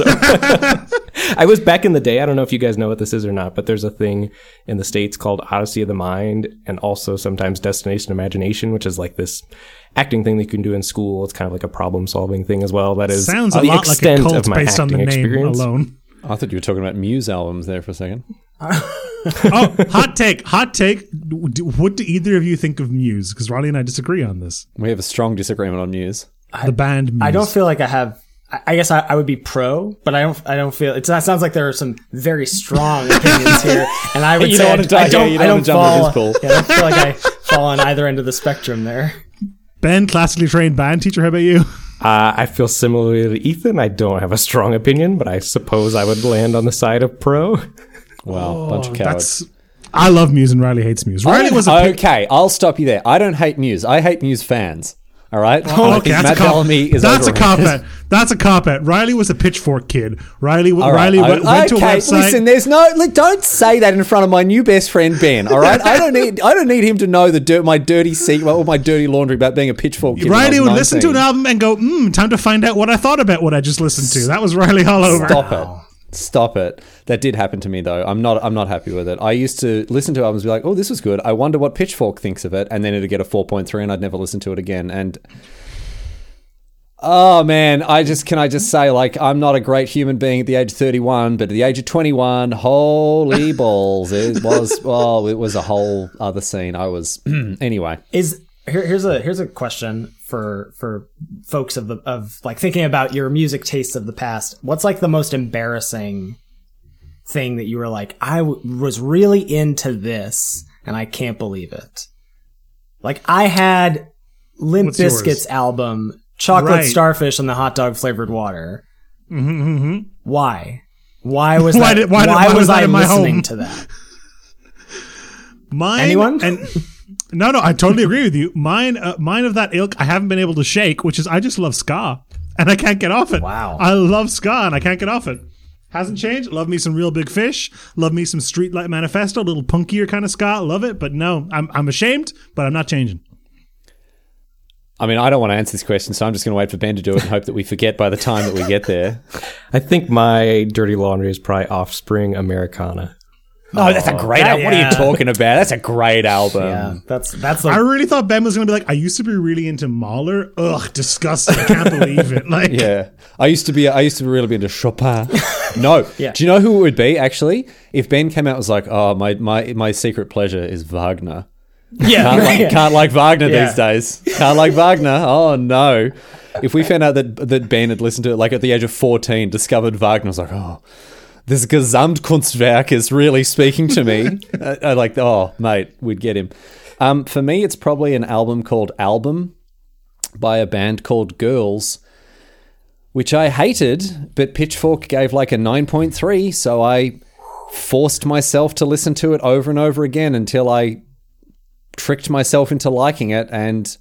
I was back in the day. I don't know if you guys know what this is or not, but there's a thing in the States called Odyssey of the Mind, and also sometimes Destination Imagination, which is like this acting thing that you can do in school. It's kind of like a problem solving thing as well. That is sounds a the lot like extent a cult of my based on the acting name experience. alone. I thought you were talking about Muse albums there for a second. Oh, hot take. What do either of you think of Muse? Because Riley and I disagree on this. We have a strong disagreement on Muse. The band Muse. I don't feel like I have. I guess I would be pro, but I don't feel it. Sounds like there are some very strong opinions here, and I would say I don't feel like I fall on either end of the spectrum there. Ben, classically trained band teacher, how about you? I feel similarly to Ethan. I don't have a strong opinion, but I suppose I would land on the side of pro. Wow, bunch of cowards. I love Muse and Riley hates Muse. Riley was okay, I'll stop you there. I don't hate Muse. I hate Muse fans. All right. Oh, okay. That's a cop out. That's a cop out. Riley was a Pitchfork kid. Riley went to a website. Listen, don't say that in front of my new best friend Ben. All right. I don't need him to know my dirty secret or my dirty laundry about being a Pitchfork kid. Riley would listen to an album and go, time to find out what I thought about what I just listened to. That was Riley all over. Stop it. That did happen to me though. I'm not happy with it. I used to listen to albums and be like, oh, this was good. I wonder what Pitchfork thinks of it, and then it'd get a 4.3 and I'd never listen to it again. And oh man, can I just say, like, I'm not a great human being at the age of 31, but at the age of 21, holy balls. It was a whole other scene. I was anyway. Here's a question for folks of like thinking about your music tastes of the past. What's like the most embarrassing thing that you were like, I was really into this and I can't believe it? Like I had Limp Bizkit's album Chocolate Starfish and the Hot Dog Flavored Water. Mm-hmm. Why was that? Why was I listening to that? Anyone? No, I totally agree with you. Mine of that ilk, I haven't been able to shake, which is I just love ska, and I can't get off it. Wow. I love ska, and I can't get off it. Hasn't changed. Love me some Real Big Fish. Love me some Streetlight Manifesto. A little punkier kind of ska. Love it. But no, I'm ashamed, but I'm not changing. I mean, I don't want to answer this question, so I'm just going to wait for Ben to do it and hope that we forget by the time that we get there. I think my dirty laundry is probably Offspring Americana. Oh, that's a great album. What are you talking about? That's a great album. Yeah, that's the. I really thought Ben was going to be like, I used to be really into Mahler. Ugh, disgusting. I can't believe it. Like, Yeah. I used to really be into Chopin. No. Yeah. Do you know who it would be, actually? If Ben came out and was like, oh, my secret pleasure is Wagner. Can't like Wagner these days. Can't like Wagner. Oh, no. If we found out that Ben had listened to it like at the age of 14, discovered Wagner, I was like, oh, this Gesamtkunstwerk is really speaking to me. I like, oh, mate, we'd get him. For me, it's probably an album called Album by a band called Girls, which I hated, but Pitchfork gave like a 9.3, so I forced myself to listen to it over and over again until I tricked myself into liking it, and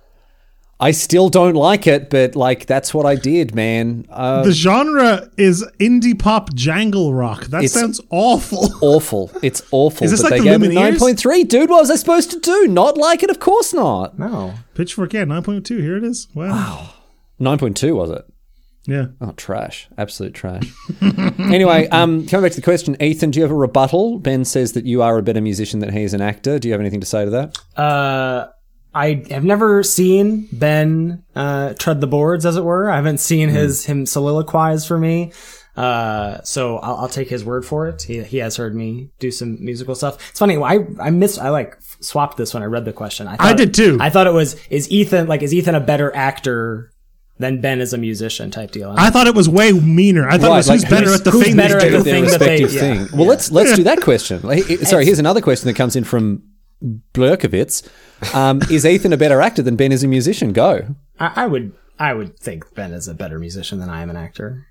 I still don't like it, but like that's what I did, man. the genre is indie pop jangle rock. That sounds awful. Awful. It's awful. Is this but like they the gave it Lumineers? 9.3. Dude, what was I supposed to do? Not like it? Of course not. No. Pitchfork, yeah, 9.2. Here it is. Wow. 9.2 was it? Yeah. Oh, trash. Absolute trash. Anyway, coming back to the question, Ethan, do you have a rebuttal? Ben says that you are a better musician than he is an actor. Do you have anything to say to that? I have never seen Ben tread the boards, as it were. I haven't seen him soliloquize for me. So I'll take his word for it. He has heard me do some musical stuff. It's funny. I like swapped this when I read the question. I did too. I thought it was, is Ethan a better actor than Ben as a musician type deal? I thought it was way meaner. I thought it was who's better at the who's thing better they at do. the thing that they- respective thing. Well, let's do that question. Sorry, here's another question that comes in from Blurkovitz. Is Ethan a better actor than Ben is a musician? Go. I would think Ben is a better musician than I am an actor.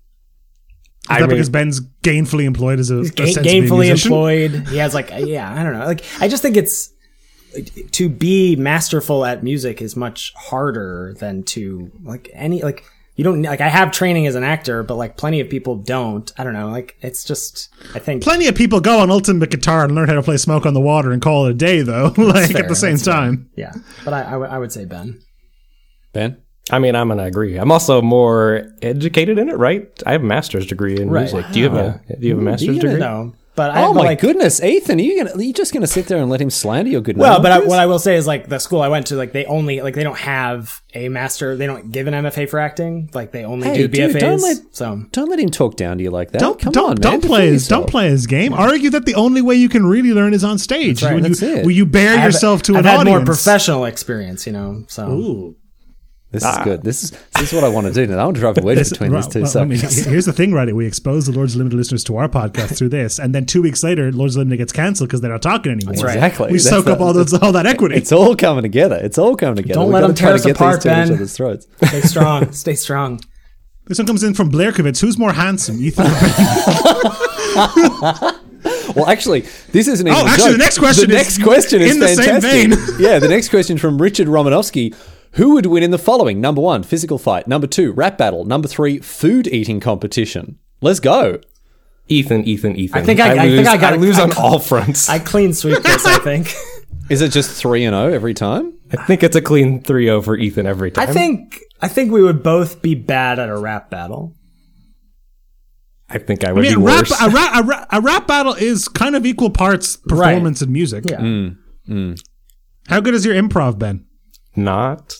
Is that because Ben's gainfully employed as a Gainfully musician? employed. He has I don't know. Like, I just think it's, to be masterful at music is much harder than to you don't like, I have training as an actor, but like plenty of people don't. I don't know. Like, it's just, I think Plenty of people go on Ultimate Guitar and learn how to play Smoke on the Water and call it a day, though. Like fair, at the same that's fair. time. Yeah. But I would say Ben. Ben? I mean, I'm going to agree. I'm also more educated in it, right? I have a master's degree in music. Do you have a master's degree? No. But Oh my goodness, Ethan! Are you just going to sit there and let him slander your good name? Well, but like this? what I will say is, like, the school I went to, like, they only, like, they don't have a master. They don't give an MFA for acting. Like, they only do dude, BFAs. don't let him talk down to you like that. Don't Don't play his game. Argue that the only way you can really learn is on stage. That's right. When That's it. you bare yourself to I've an had audience. more professional experience, so. Ooh. This is good. This is what I want to do now. I want to drive a wedge between these two subjects. Here's the thing, right? We expose the Lords of Limited listeners to our podcast through this, and then 2 weeks later, Lords of Limited gets cancelled because they're not talking anymore. That's right. Exactly. We soak up all that equity. It's all coming together. Don't We've let got them to try tear to us get apart, these two in each Ben. other's throats. Stay strong. Stay strong. This one comes in from Blairkovitz. Who's more handsome, Ethan? Well, actually, this isn't even. The next question. The next question is in the same fantastic. vein. Yeah, the next question from Richard Romanovsky. Who would win in the following? Number 1, physical fight. Number 2, rap battle. Number 3, food eating competition. Let's go. Ethan. I think I lose on all fronts. I clean sweep this, I think. Is it just 3-0 every time? I think it's a clean 3-0 for Ethan every time. I think we would both be bad at a rap battle. I think I would be worse. A rap battle is kind of equal parts performance and music. Yeah. How good is your improv, Ben? Not.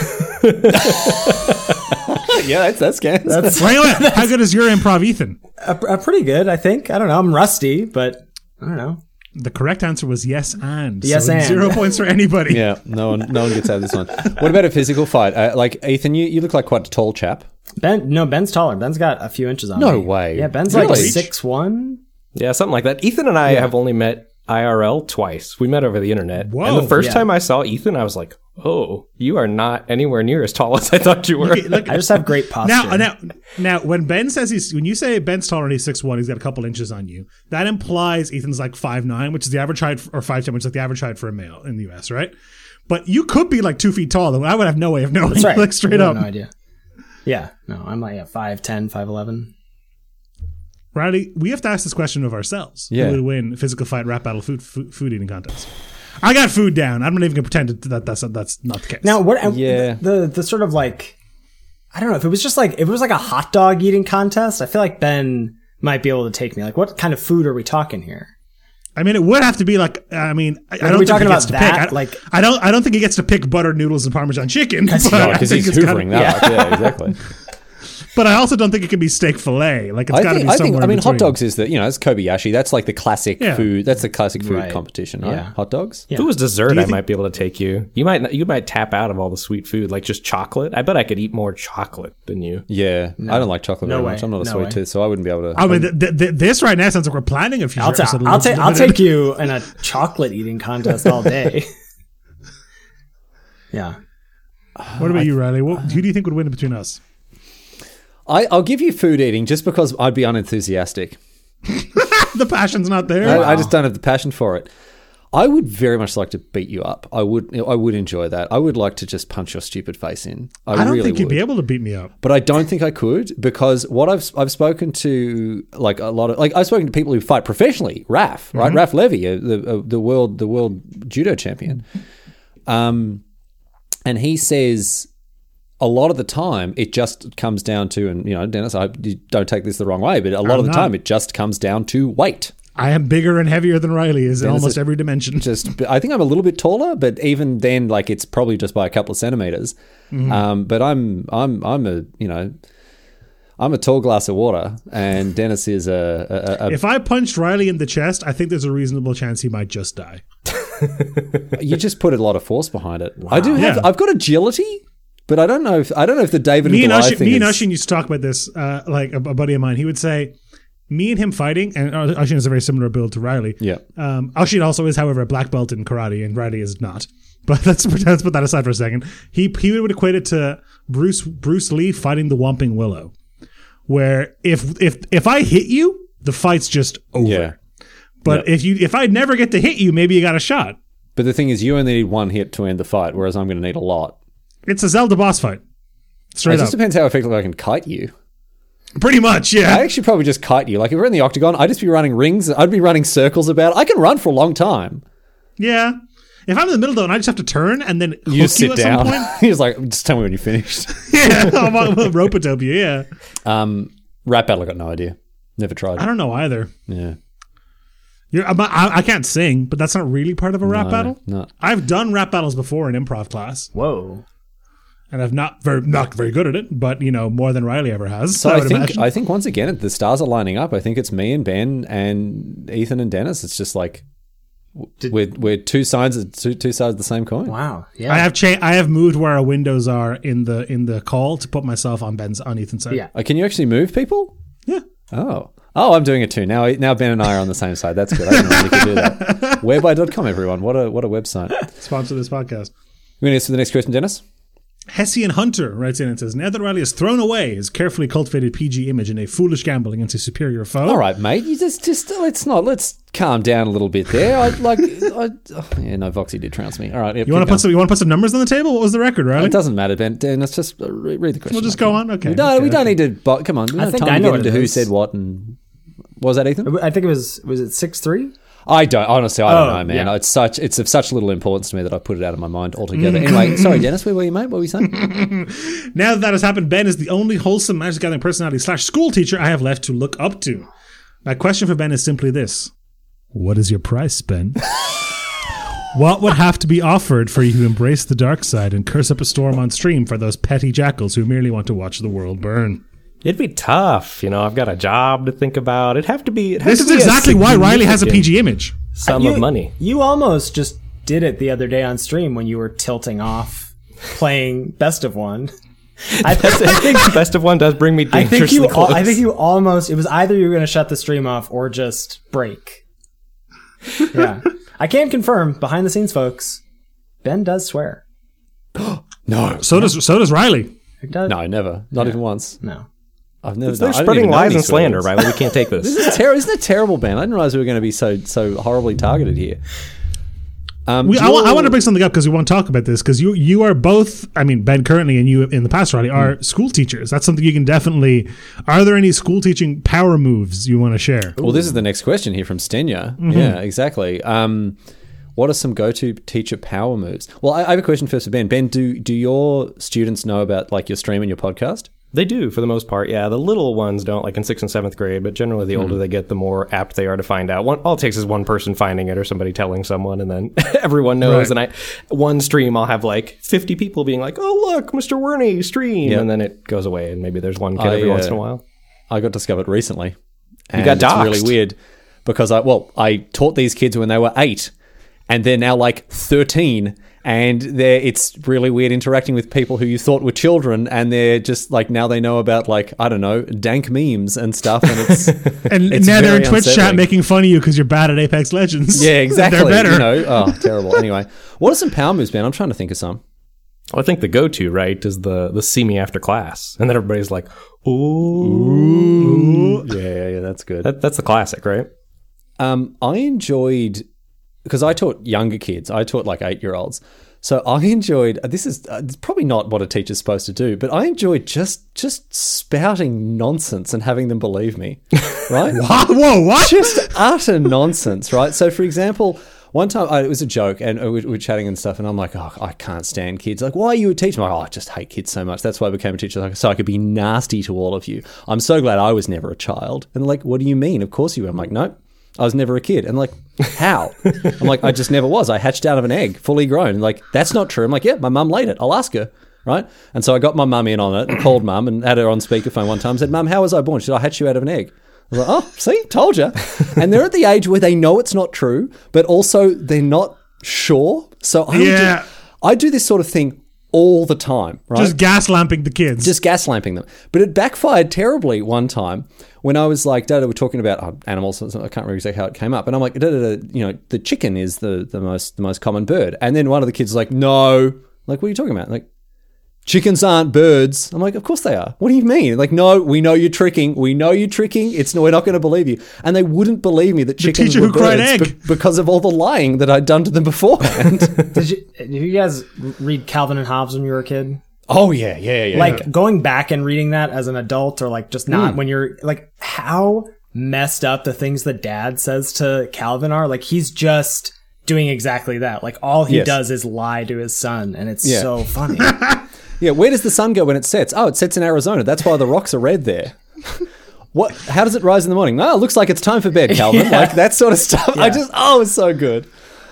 Yeah, that's good. How good is your improv, Ethan? Pretty good, I think. I don't know. I'm rusty, but I don't know. The correct answer was yes and. Yes, and. 0 points for anybody. Yeah, no one gets out of this one. What about a physical fight? Like, Ethan, you look like quite a tall chap. Ben's taller. Ben's got a few inches on me. No way. Yeah, Ben's Really? like 6'1". Yeah, something like that. Ethan and I have only met IRL twice. We met over the internet. Whoa. And the first Yeah. time I saw Ethan, I was like, oh, you are not anywhere near as tall as I thought you were. I just have great posture. Now, when Ben says when you say Ben's taller and he's 6'1", he's got a couple inches on you. That implies Ethan's like 5'9", which is the average height, or 5'10", which is like the average height for a male in the US, right? But you could be like 2 feet tall, though. I would have no way of knowing. That's right. Like straight I up. have no idea. Yeah, no, I'm like 5'10", 5'11". Riley, we have to ask this question of ourselves. Yeah. Who would win physical fight, rap battle, food eating contest? I got food down. I'm not even going to pretend that's not the case. Now, what? Yeah. The sort of like, I don't know if it was just like, if it was like a hot dog eating contest, I feel like Ben might be able to take me. Like, what kind of food are we talking here? I mean, it would have to be like. I mean, I don't are we think talking he gets about to that? pick. Like, I don't think he gets to pick buttered noodles and Parmesan chicken. But No, I because think he's it's gotta- hoovering that up. Yeah, exactly. But I also don't think it can be steak fillet. Like it's got to be somewhere. I mean, in hot between. dogs is the, it's Kobayashi. That's like the classic Yeah. food. That's the classic food Right. competition, right? Yeah. Hot dogs? Yeah. If it was dessert, you I think- might be able to take you. You might tap out of all the sweet food, like just chocolate. I bet I could eat more chocolate than you. Yeah. I don't like chocolate No very way. much. I'm not a No sweet way. tooth, so I wouldn't be able to. I mean, this right now sounds like we're planning a future. I'll episode. take you in a chocolate eating contest all day. Yeah. What about you, Riley? Who do you think would win between us? I'll give you food eating just because I'd be unenthusiastic. The passion's not there. I just don't have the passion for it. I would very much like to beat you up. I would enjoy that. I would like to just punch your stupid face in. I don't really think you'd would. be able to beat me up. But I don't think I could because what I've spoken to like a lot of I've spoken to people who fight professionally. Raf, right? Raf Levy, the world judo champion. And he says a lot of the time it just comes down to, and Dennis, I hope you don't take this the wrong way, but a lot of the not. time it just comes down to weight. I am bigger and heavier than Riley is in almost every dimension. I think I'm a little bit taller, but even then, like it's probably just by a couple of centimeters. But I'm a tall glass of water, and Dennis is a If I punched Riley in the chest, I think there's a reasonable chance he might just die. you just put a lot of force behind it. I do have. Yeah. I've got agility, but I don't know if the David and Goliath thing Me and is- Ushin used to talk about this. Like a buddy of mine, he would say, me and him fighting, and Ushin has a very similar build to Riley. Yeah. Ushin also is, however, a black belt in karate, and Riley is not. But let's put that aside for a second. He would equate it to Bruce Lee fighting the Whomping Willow, where if I hit you, the fight's just over. Yeah. But if I never get to hit you, maybe you got a shot. But the thing is, you only need one hit to end the fight, whereas I'm going to need a lot. It's a Zelda boss fight. Straight It up. just depends how effectively I can kite you. Pretty much, yeah. I actually probably just kite you. Like if we're in the octagon, I'd just be running rings. I'd be running circles about. I can run for a long time. Yeah. If I'm in the middle though, and I just have to turn and then You just sit at down. some point, He's like, just tell me when you're finished. yeah, I'll rope-a-dope you. Yeah. Rap battle, I got no idea. Never tried. I don't know either. Yeah. I can't sing, but that's not really part of a rap battle. No. I've done rap battles before in improv class, Whoa. and I've not very good at it, but more than Riley ever has. So I I would think imagine. once again the stars are lining up. I think it's me and Ben and Ethan and Dennis. It's just like we're two sides of the same coin. Wow. Yeah. I have moved where our windows are in the call to put myself on Ethan's side. Yeah. Can you actually move people? Yeah. Oh, I'm doing it too. Now Ben and I are on the same side. That's good. I didn't know we could do that. Whereby.com, everyone. What a website. Sponsor this podcast. We're going to get to the next question, Dennis. Hessian Hunter writes in and says, now that Riley has thrown away his carefully cultivated PG image in a foolish gamble against his superior foe. All right, mate. You just let's calm down a little bit there. No, Voxy did trounce me. All right. You want to put some numbers on the table? What was the record, Riley? It doesn't matter, Ben. Let's just read the question. We'll just go on. Okay. We don't need to. Come on. We don't have think time I to know get what into it who is. said what and. What was that, Ethan? I think it was it 6-3? I don't honestly. I don't Oh, know, man. yeah. It's of such little importance to me that I put it out of my mind altogether. Anyway, sorry, Dennis. Where were you, mate? What were you saying? Now that has happened, Ben is the only wholesome Magic Gathering personality / school teacher I have left to look up to. My question for Ben is simply this. What is your price, Ben? What would have to be offered for you to embrace the dark side and curse up a storm on stream for those petty jackals who merely want to watch the world burn? It'd be tough. I've got a job to think about. It'd have to be. This is exactly why Riley has a PG image. Sum of money. You almost just did it the other day on stream when you were tilting off playing Best of One. I think Best of One does bring me I dangerously think close. I think you almost. It was either you were going to shut the stream off or just break. Yeah, I can confirm behind the scenes, folks. Ben does swear. No. So does Riley. He does. No, never. Not even once. No. I've never. They're I don't spreading even know lies any and slander, swear Riley. We can't take this. words. Isn't it terrible, Ben? I didn't realize we were going to be so horribly targeted here. I want to bring something up because we want to talk about this because you are both, I mean, Ben currently and you in the past, Roddy, are school teachers. That's something you can definitely. Are there any school teaching power moves you want to share? Well, this is the next question here from Stenya. Yeah, exactly. What are some go-to teacher power moves? Well, I have a question first for Ben. Ben, do your students know about like your stream and your podcast? They do, for the most part, yeah. The little ones don't, like in 6th and 7th grade, but generally the older they get, the more apt they are to find out. All it takes is one person finding it or somebody telling someone, and then everyone knows. Right. And one stream, I'll have like 50 people being like, oh, look, Mr. Werney, stream. Yep. And then it goes away, and maybe there's one kid every once in a while. I got discovered recently. And got doxed. It's really weird because I taught these kids when they were 8, and they're now like 13. And it's really weird interacting with people who you thought were children, and they're just like, now they know about like, I don't know, dank memes and stuff, and it's and now they're in Twitch chat making fun of you because you're bad at Apex Legends. Yeah, exactly. They're better. You know, oh, terrible. Anyway, what are some power moves, man? I'm trying to think of some. Well, I think the go-to, right, is the see me after class. And then everybody's like, ooh. Yeah, that's good. That's the classic, right? I enjoyed, because I taught younger kids. I taught like 8-year-olds. So I enjoyed, this is probably not what a teacher's supposed to do, but I enjoyed just spouting nonsense and having them believe me, right? Whoa, what? Just utter nonsense, right? So for example, one time it was a joke and we were chatting and stuff, and I'm like, oh, I can't stand kids. Like, why are you a teacher? I'm like, oh, I just hate kids so much. That's why I became a teacher, like, so I could be nasty to all of you. I'm so glad I was never a child. And they're like, what do you mean? Of course you were. I'm like, nope. I was never a kid. And like, how? I'm like, I just never was. I hatched out of an egg, fully grown. And like, that's not true. I'm like, yeah, my mum laid it. I'll ask her. Right? And so I got my mum in on it and called mum and had her on speakerphone one time and said, Mum, how was I born? She said, I hatched you out of an egg. I was like, oh, see, told you. And they're at the age where they know it's not true, but also they're not sure. So I do this sort of thing all the time, right? Just gas lamping the kids. Just gas lamping them. But it backfired terribly one time when I was like, we're talking about animals. I can't remember exactly how it came up. And I'm like, the chicken is the most common bird. And then one of the kids was like, no. Like, what are you talking about? Like, chickens aren't birds. I'm like, of course they are. What do you mean? Like, no, we know you're tricking. We know you're tricking. We're not going to believe you. And they wouldn't believe me that chickens were birds because of all the lying that I'd done to them beforehand. Did you guys read Calvin and Hobbes when you were a kid? Oh, yeah. Like, going back and reading that as an adult, or like just not when you're like, how messed up the things that dad says to Calvin are. Like, he's just doing exactly that. Like, all he does is lie to his son, and it's so funny. Yeah, where does the sun go when it sets? Oh, it sets in Arizona. That's why the rocks are red there. What? How does it rise in the morning? Oh, it looks like it's time for bed, Calvin. Like, that sort of stuff. Yeah. It's so good.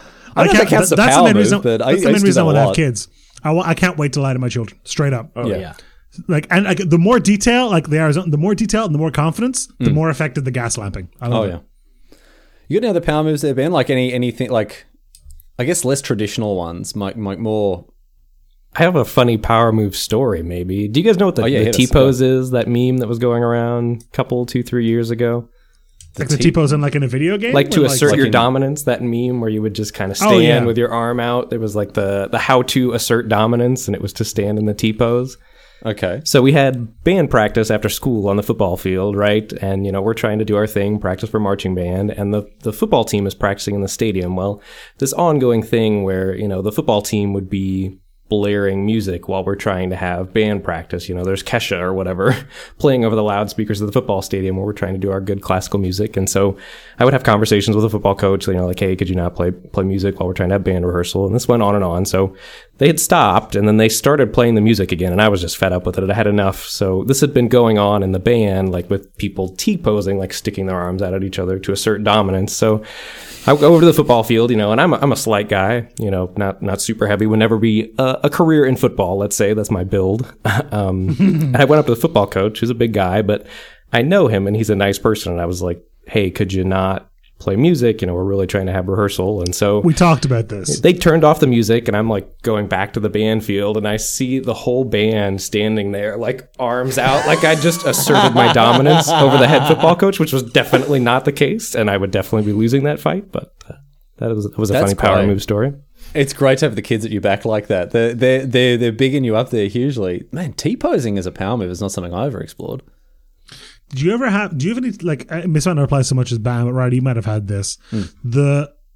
I don't know if that counts as a power move, but that's the main reason I want to have kids. I can't wait to lie to my children, straight up. Oh, yeah. Like, and like, the more detail, like the more detail and the more confidence, the more effective the gas lamping. I love it. You got any other power moves there, Ben? Like anything, like, I guess less traditional ones, like more... I have a funny power move story, maybe. Do you guys know what the T-pose is? That meme that was going around a couple, 2-3 years ago? Like the T-pose in like in a video game? Like to assert your dominance, that meme where you would just kind of stand with your arm out. There was like the how to assert dominance, and it was to stand in the T-pose. Okay. So we had band practice after school on the football field, right? And, we're trying to do our thing, practice for marching band, and the football team is practicing in the stadium. Well, this ongoing thing where, the football team would be blaring music while we're trying to have band practice. There's Kesha or whatever playing over the loudspeakers of the football stadium where we're trying to do our good classical music. And so I would have conversations with a football coach, like, hey, could you not play music while we're trying to have band rehearsal? And this went on and on. So they had stopped, and then they started playing the music again, and I was just fed up with it. I had enough. So this had been going on in the band, like with people T-posing, like sticking their arms out at each other to assert dominance. So I would go over to the football field, and I'm a slight guy, not super heavy, would never be a career in football, let's say. That's my build. And I went up to the football coach, who's a big guy, but I know him, and he's a nice person. And I was like, hey, could you not play music? We're really trying to have rehearsal. And so we talked about this. They turned off the music, and I'm like going back to the band field, and I see the whole band standing there, like arms out, like I just asserted my dominance over the head football coach, which was definitely not the case, and I would definitely be losing that fight. But that was a funny power move story. It's great to have the kids at your back like that. They're bigging you up there hugely. Man, T-posing as a power move is not something I ever explored. Do you have any, like, this might not apply so much as BAM, but Ryder, you might have had this. The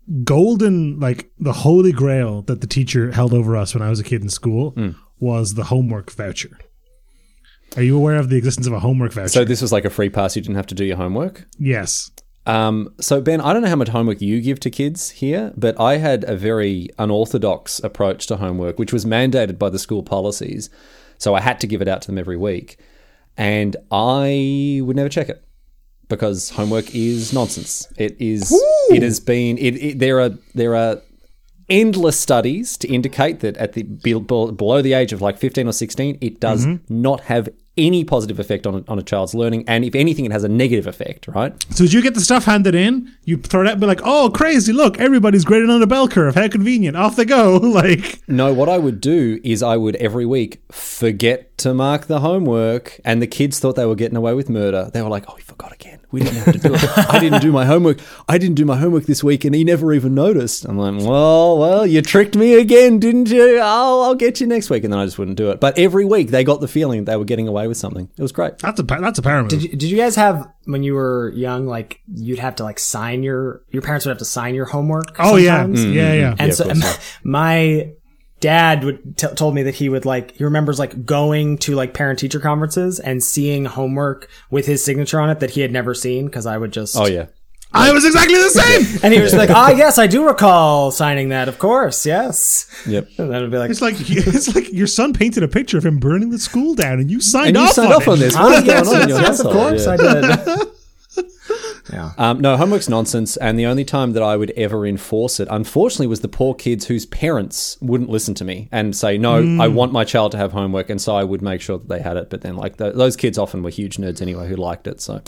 golden, like the holy grail that the teacher held over us when I was a kid in school was the homework voucher. Are you aware of the existence of a homework voucher? So this was like a free pass. You didn't have to do your homework. Yes. So Ben, I don't know how much homework you give to kids here, but I had a very unorthodox approach to homework, which was mandated by the school policies. So I had to give it out to them every week, and I would never check it because homework is nonsense. It is. Woo! It has been. There are endless studies to indicate that at the below the age of like 15 or 16, it does not have any positive effect on a child's learning, and if anything, it has a negative effect, right? So did you get the stuff handed in? You throw it out and be like, oh, crazy, look, everybody's graded on a bell curve. How convenient. Off they go. Like, no, what I would do is I would every week forget to mark the homework, and the kids thought they were getting away with murder. They were like, oh, we forgot again. We didn't have to do it. I didn't do my homework. I didn't do my homework this week, and he never even noticed. I'm like, well, you tricked me again, didn't you? I'll get you next week. And then I just wouldn't do it. But every week they got the feeling they were getting away with something. It was great. That's a power move. Did you guys have, when you were young, like you'd have to like sign your parents would have to sign your homework? Oh, sometimes? Yeah. And so my dad told me that he remembers like going to like parent teacher conferences and seeing homework with his signature on it that he had never seen, because I would just. Oh yeah. I was exactly the same. And he was like, yes, I do recall signing that. Of course. Yes. Yep. And then it'd be like, it's like your son painted a picture of him burning the school down and you signed off on this. What is going on in your yes, of household? course Yeah. I did. Yeah. No, homework's nonsense, and the only time that I would ever enforce it, unfortunately, was the poor kids whose parents wouldn't listen to me and say, no, I want my child to have homework, and so I would make sure that they had it. But then, like, those kids often were huge nerds anyway who liked it, so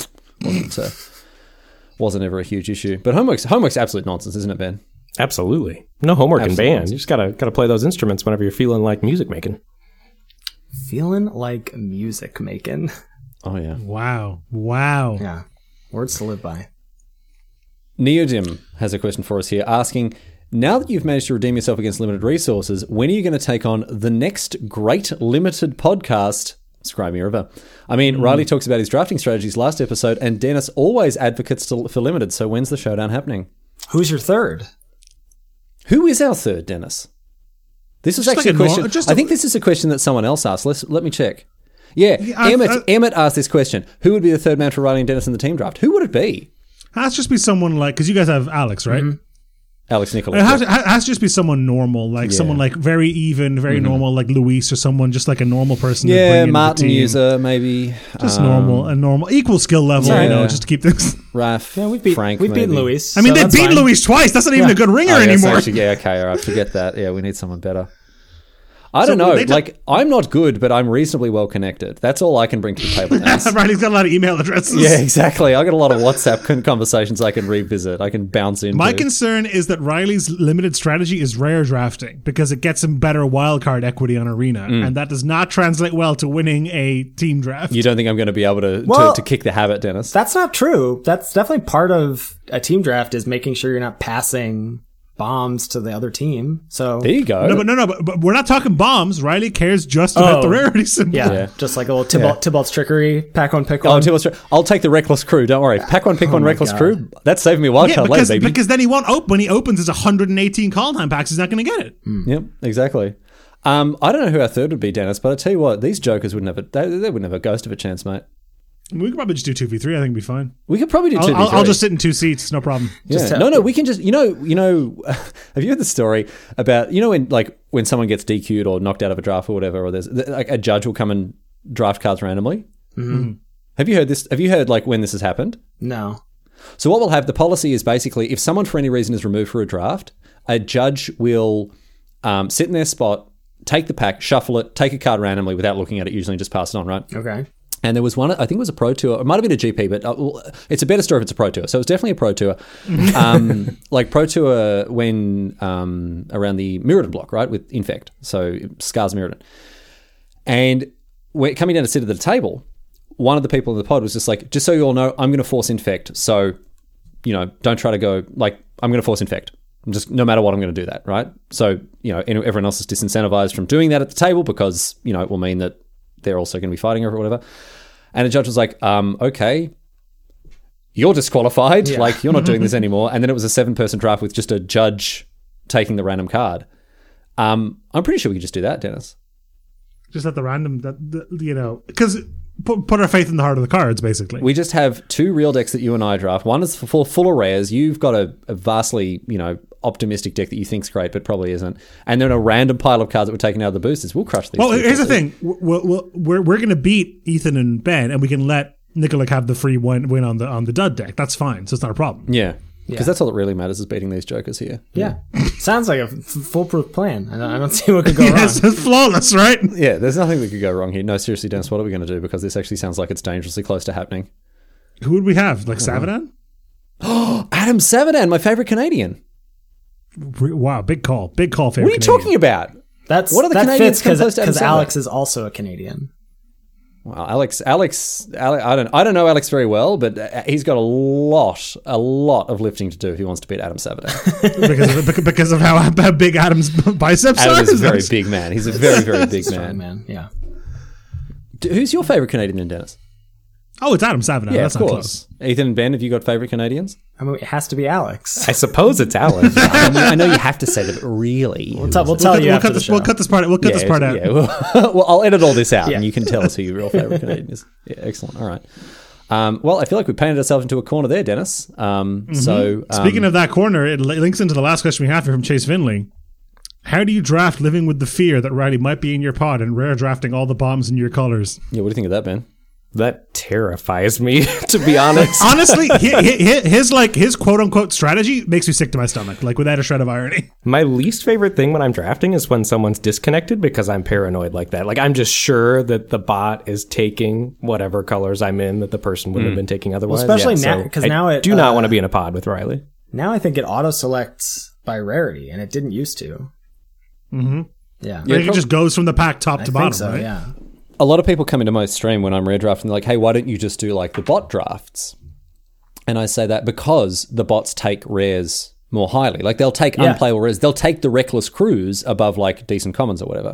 wasn't ever a huge issue. But homework's absolute nonsense, isn't it, Ben? Absolutely. No homework in band. You just gotta play those instruments whenever you're feeling like music making. Feeling like music making. Oh, yeah. Wow. Yeah. Words to live by. Neodim has a question for us here, asking, now that you've managed to redeem yourself against limited resources, when are you going to take on the next great limited podcast, Scribe River? I mean, Riley talks about his drafting strategies last episode, and Dennis always advocates for limited, so when's the showdown happening? Who's your third? Who is our third, Dennis? This is Just actually like a question. I think this is a question that someone else asked. Let me check. Yeah, Emmett asked this question. Who would be the third man for Riley and Dennis in the team draft? Who would it be? Has to just be someone like, because you guys have Alex, right? Alex Nicholas. It has to just be someone normal, like someone like very even, very normal, like Luis, or someone just like a normal person. Yeah, Martin User, maybe. Just normal, equal skill level, just to keep things. Raf, Yeah, we've Frank, beaten maybe. Luis. I mean, they've beaten Luis twice. That's not even a good ringer anymore. Actually, okay, all right, forget that. Yeah, we need someone better. I don't know. I'm not good, but I'm reasonably well connected. That's all I can bring to the table now. Riley's got a lot of email addresses. Yeah, exactly. I got a lot of WhatsApp conversations I can revisit. I can bounce into. My concern is that Riley's limited strategy is rare drafting because it gets him better wildcard equity on Arena, and that does not translate well to winning a team draft. You don't think I'm going to be able to kick the habit, Dennis? That's not true. That's definitely part of a team draft, is making sure you're not passing bombs to the other team. So there you go. No, but we're not talking bombs. Riley cares just about the rarity symbol. Yeah, just like a little Tybalt's trickery, pack one, pick one. I'll take the reckless crew. Don't worry. Pack one, pick one, reckless crew. That's saving me a wildcard later, baby. Because then he won't open. When he opens his 118 call time packs, he's not going to get it. Yep, exactly. I don't know who our third would be, Dennis, but I tell you what, these jokers wouldn't have a ghost of a chance, mate. We could probably just do 2v3. I think it'd be fine. We could probably do 2v3. I'll just sit in two seats, no problem. Yeah. We can just, have you heard the story about, when someone gets DQ'd or knocked out of a draft or whatever, or there's like a judge will come and draft cards randomly? Mm-hmm. Have you heard this? Have you heard when this has happened? No. So what we'll have, the policy is basically, if someone for any reason is removed for a draft, a judge will sit in their spot, take the pack, shuffle it, take a card randomly without looking at it usually, and just pass it on, right? Okay. And there was one, I think it was a Pro Tour. It might have been a GP, but it's a better story if it's a Pro Tour. So it was definitely a Pro Tour. Like Pro Tour when around the Mirrodin block, right, with Infect. So Scars Mirrodin. And we're coming down to sit at the table. One of the people in the pod was just like, just so you all know, I'm going to force Infect. So, don't try to go, I'm going to force Infect. Just no matter what, I'm going to do that, right? So, everyone else is disincentivized from doing that at the table because, it will mean that they're also going to be fighting over it or whatever. And the judge was like, okay, you're disqualified. Yeah. Like, you're not doing this anymore. And then it was a 7-person draft with just a judge taking the random card. I'm pretty sure we could just do that, Dennis. Just at the random, because put our faith in the heart of the cards, basically. We just have 2 real decks that you and I draft. One is full of rares. You've got a vastly, optimistic deck that you think's great, but probably isn't. And then a random pile of cards that we're taking out of the boosters. We'll crush these. Well, here's the thing: we're going to beat Ethan and Ben, and we can let Nikolic have the free win on the dud deck. That's fine. So it's not a problem. Yeah. Because that's all that really matters is beating these jokers here. Yeah. Sounds like a foolproof plan. I don't see what could go wrong. Yes, it's flawless, right? Yeah, there's nothing that could go wrong here. No, seriously, Dennis, what are we going to do? Because this actually sounds like it's dangerously close to happening. Who would we have? Like Savadan? Adam Savadan, my favorite Canadian. Wow, big call. Big call, favorite What are you talking about? What are the Canadians come close to Adam because Savadan? Alex is also a Canadian. Well, Alex, I don't know Alex very well, but he's got a lot of lifting to do if he wants to beat Adam Savadan. because of how big Adam's biceps are? Adam is a very big man. He's a very, very big Strong man. man. Yeah. Who's your favorite Canadian then, Dennis? Oh, it's Adam Savadan. Yeah, That's of not course. Ethan and Ben, have you got favorite Canadians? I mean, it has to be Alex. I suppose it's Alex. I know you have to say that, but really. We'll tell you after the show. We'll cut this part out. Yeah, well, I'll edit all this out, Yeah. and you can tell us who your real favorite Canadian is. Yeah, excellent. All right. Well, I feel like we painted ourselves into a corner there, Dennis. So Speaking of that corner, it links into the last question we have here from Chase Finley. How do you draft living with the fear that Riley might be in your pod and rare drafting all the bombs in your colors? yeah, what do you think of that, Ben? That terrifies me, to be honest. Honestly, his quote unquote strategy makes me sick to my stomach, like without a shred of irony. My least favorite thing when I'm drafting is when someone's disconnected because I'm paranoid like that. Like, I'm just sure that the bot is taking whatever colors I'm in that the person wouldn't have been taking otherwise. Well, especially now, because now it do not want to be in a pod with Riley. Now I think it auto selects by rarity, and it didn't used to. Mm-hmm. Yeah. Like it just goes from the pack top to I think bottom, so, right? yeah. A lot of people come into my stream when I'm rare drafting, they're like, hey, why don't you just do like the bot drafts? And I say that because the bots take rares more highly. Like, they'll take unplayable rares. They'll take the Reckless Crews above like decent commons or whatever.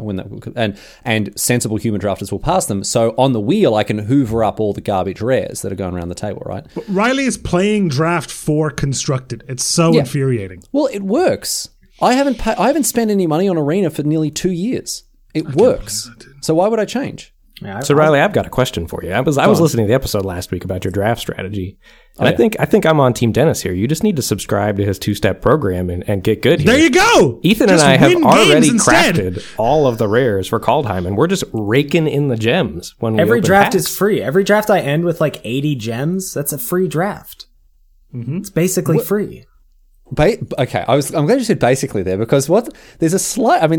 And sensible human drafters will pass them. So on the wheel, I can hoover up all the garbage rares that are going around the table, right? But Riley is playing draft for constructed. It's so infuriating. Well, it works. I haven't spent any money on Arena for nearly 2 years. It works. So why would I change? Yeah, So Riley, I've got a question for you. I was listening to the episode last week about your draft strategy, and I think I'm on Team Dennis here. You just need to subscribe to his 2-step program and get good here. There you go. Ethan Just and I have win already games instead. crafted all of the rares for Kaldheim, and we're just raking in the gems when we every open draft packs. is free. Every draft I end with like 80 gems, that's a free draft. Mm-hmm. It's basically free. Okay, I'm glad you said basically there, because there's the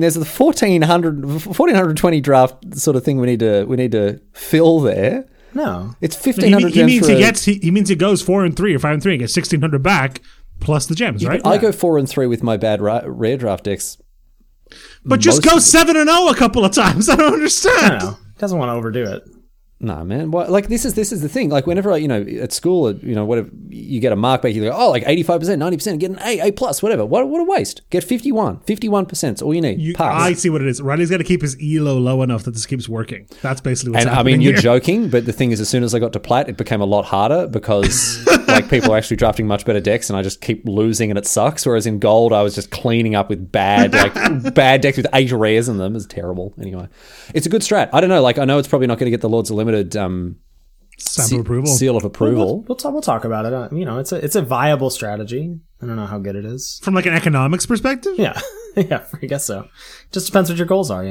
1420 draft sort of thing we need to fill there. No. It's 1500 He means gems he means he goes 4-3 or 5-3 and gets 1600 back plus the gems, right? I go 4-3 with my bad rare draft decks. But just go 7-0 a couple of times. I don't understand. I don't know. Doesn't want to overdo it. No, man. Like, this is the thing. Like, whenever at school, whatever, you get a mark back, you go, oh, like 85%, 90%, get an A plus, whatever. What a waste. Get 51% is all you need. Pass. I see what it is. Riley's got to keep his elo low enough that this keeps working. That's basically what's And happening. I mean, you're here. joking, but the thing is, as soon as I got to plat, it became a lot harder because like people are actually drafting much better decks, and I just keep losing, and it sucks. Whereas in gold, I was just cleaning up with bad decks with 8 rares in them. It's terrible. Anyway, it's a good strat. I don't know. Like, I know it's probably not going to get the Lords of Limited Stamp of approval. seal of approval. We'll talk about it. It's a viable strategy. I don't know how good it is. From like an economics perspective? Yeah. Yeah, I guess so. Just depends what your goals are,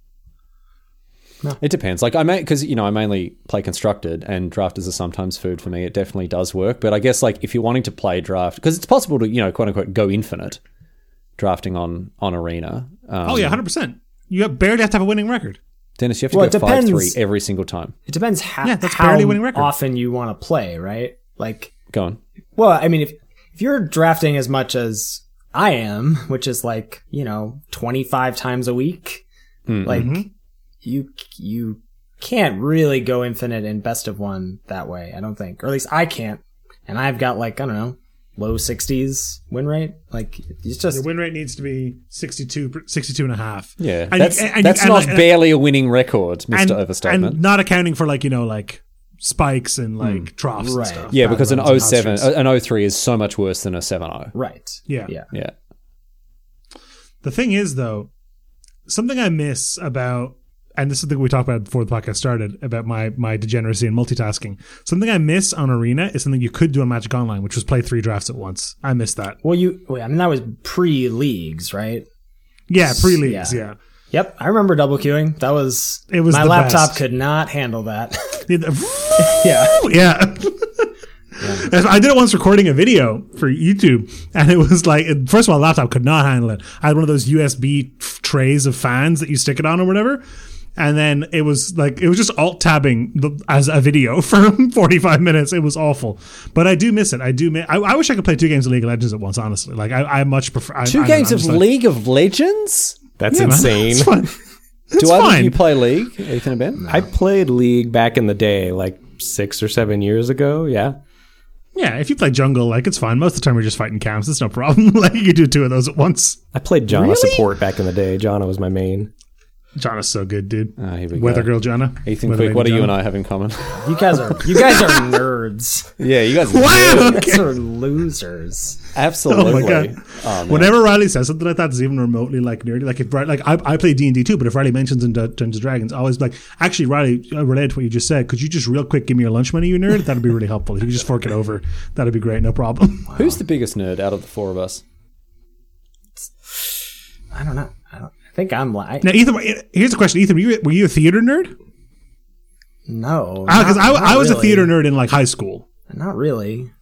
It depends. Like, I mainly play constructed, and drafters are sometimes food for me. It definitely does work. But I guess, like, if you're wanting to play draft, because it's possible to, quote unquote, go infinite drafting on Arena. Oh yeah, 100%. You barely have to have a winning record. Dennis, you have to Well, it go 5-3 depends. every single time. It depends that's how barely a winning record. often you want to play, right? Like, Go on. well, I mean, if you're drafting as much as I am, which is like, 25 times a week, like, you can't really go infinite in best of one that way, I don't think. Or at least I can't. And I've got like, I don't know, low 60s win rate. Like, it's just... Your win rate needs to be 62 and a half. Yeah, And that's not barely a winning record, Mr. Overstatement. And not accounting for like spikes and like troughs Right. and stuff. Yeah, Bad because an runs and hot 07, streaks. an 03 is so much worse than a 7.0. Right. Yeah. Yeah. Yeah. The thing is, though, something I miss about, and this is the thing we talked about before the podcast started, about my degeneracy in multitasking. Something I miss on Arena is something you could do on Magic Online, which was play 3 drafts at once. I miss that. Well, I mean, that was pre-leagues, right? Yeah, pre-leagues, yeah. Yep, I remember double queuing. It was my the laptop best. could not handle that. Yeah. Yeah. I did it once recording a video for YouTube, and it was like, first of all, the laptop could not handle it. I had one of those USB trays of fans that you stick it on or whatever. And then it was just alt tabbing as a video for 45 minutes. It was awful, but I do miss it. I wish I could play 2 games of League of Legends at once. Honestly, like I much prefer 2 games of League of Legends? That's Man, insane. it's fun. It's Do either of fine. you play League, Ethan and Ben? I played League back in the day, like 6 or 7 years ago. Yeah. Yeah, if you play jungle, like it's fine. Most of the time, we're just fighting camps. It's no problem. Like you do 2 of those at once. I played Janna Really? support back in the day. Janna was my main. Jonna's so good, dude. Here we Weather go. girl Jonna. Ethan, Weather quick, lady what do you Jonna. and I have in common? You guys are nerds. Yeah, you guys are Wow. You guys are losers. absolutely. Oh my god! Oh, man. Whenever Riley says something like that, it's even remotely like nerdy. Like if I play D&D too, but if Riley mentions in Dungeons and Dragons, I always be like, actually, Riley, related to what you just said, could you just real quick give me your lunch money, you nerd? That'd be really helpful. If you could just fork it over, that'd be great. No problem. Who's the biggest nerd out of the 4 of us? I don't know. I think I'm like Now, Ethan, here's the question: Ethan, were you a theater nerd? no, Because not I was a really. theater nerd in like high school. Not really.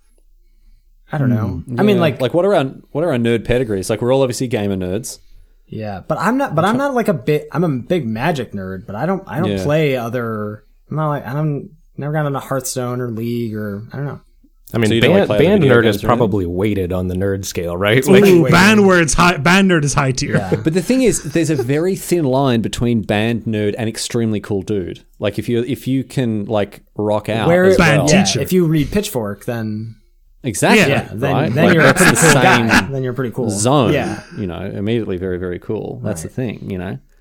I don't know. I mean, like what are our nerd pedigrees? Like we're all obviously gamer nerds. yeah, but I'm not like I'm a big Magic nerd, but I don't Yeah. play other. I'm not like never got into Hearthstone or League or I don't know. I mean, So you don't like band, play other band video nerd games is or anything? probably weighted on the nerd scale, right? Ooh, Like, band nerd is high tier. Yeah. But the thing is, there's a very thin line between band nerd and extremely cool dude. Like if you can like rock out Where as Band well. yeah, teacher. if you read Pitchfork, then Exactly. Yeah, then right? then Like, you're a that's pretty the cool same guy. Then you're pretty cool. zone. Yeah. Immediately very, very cool. That's the thing,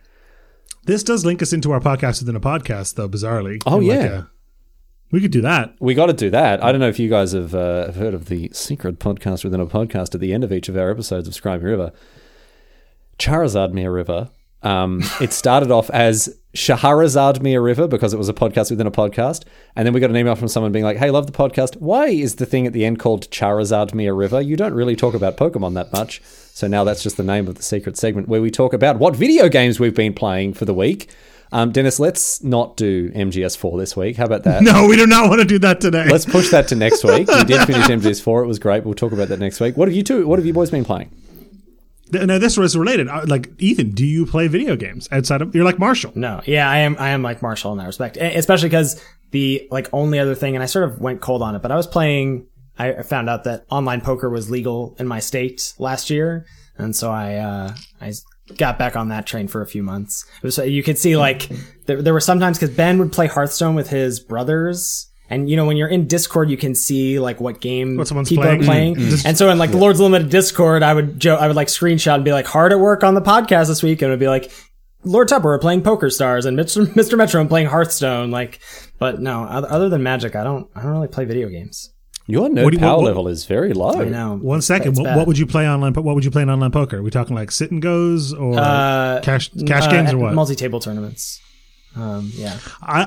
This does link us into our podcast within a podcast, though. Bizarrely. Oh, In yeah. we could do that. We got to do that. I don't know if you guys have heard of the secret podcast within a podcast at the end of each of our episodes of Scribe River. Charizardmere River. It started off as Shahrazadmere River because it was a podcast within a podcast. And then we got an email from someone being like, hey, love the podcast. Why is the thing at the end called Charizardmere River? You don't really talk about Pokemon that much. So now that's just the name of the secret segment where we talk about what video games we've been playing for the week. Dennis, let's not do MGS4 this week. How about that? No, we do not want to do that today. Let's push that to next week. We did finish MGS4. It was great. We'll talk about that next week. What have you boys been playing? Now, this was related. Like, Ethan, do you play video games outside of? You're like Marshall. No, yeah, I am like Marshall in that respect, especially because the like only other thing, and I sort of went cold on it, but I found out that online poker was legal in my state last year, and so I got back on that train for a few months. It was, you could see like there were sometimes because Ben would play Hearthstone with his brothers. And, when you're in Discord, you can see, like, what game What someone's people playing. are playing. And so in, like, the Lord's Limited Discord, I would like, screenshot and be like, hard at work on the podcast this week. And it would be like, Lord Tupper are playing Poker Stars and Mr. Metro I'm playing Hearthstone. Like, but no, other than Magic, I don't really play video games. Your What do nerd you- power what- level is very low. I know. One second. It's What bad. would you play online? What would you play in online poker? Are we talking like sit and goes or cash games or what? Multi-table tournaments. Yeah.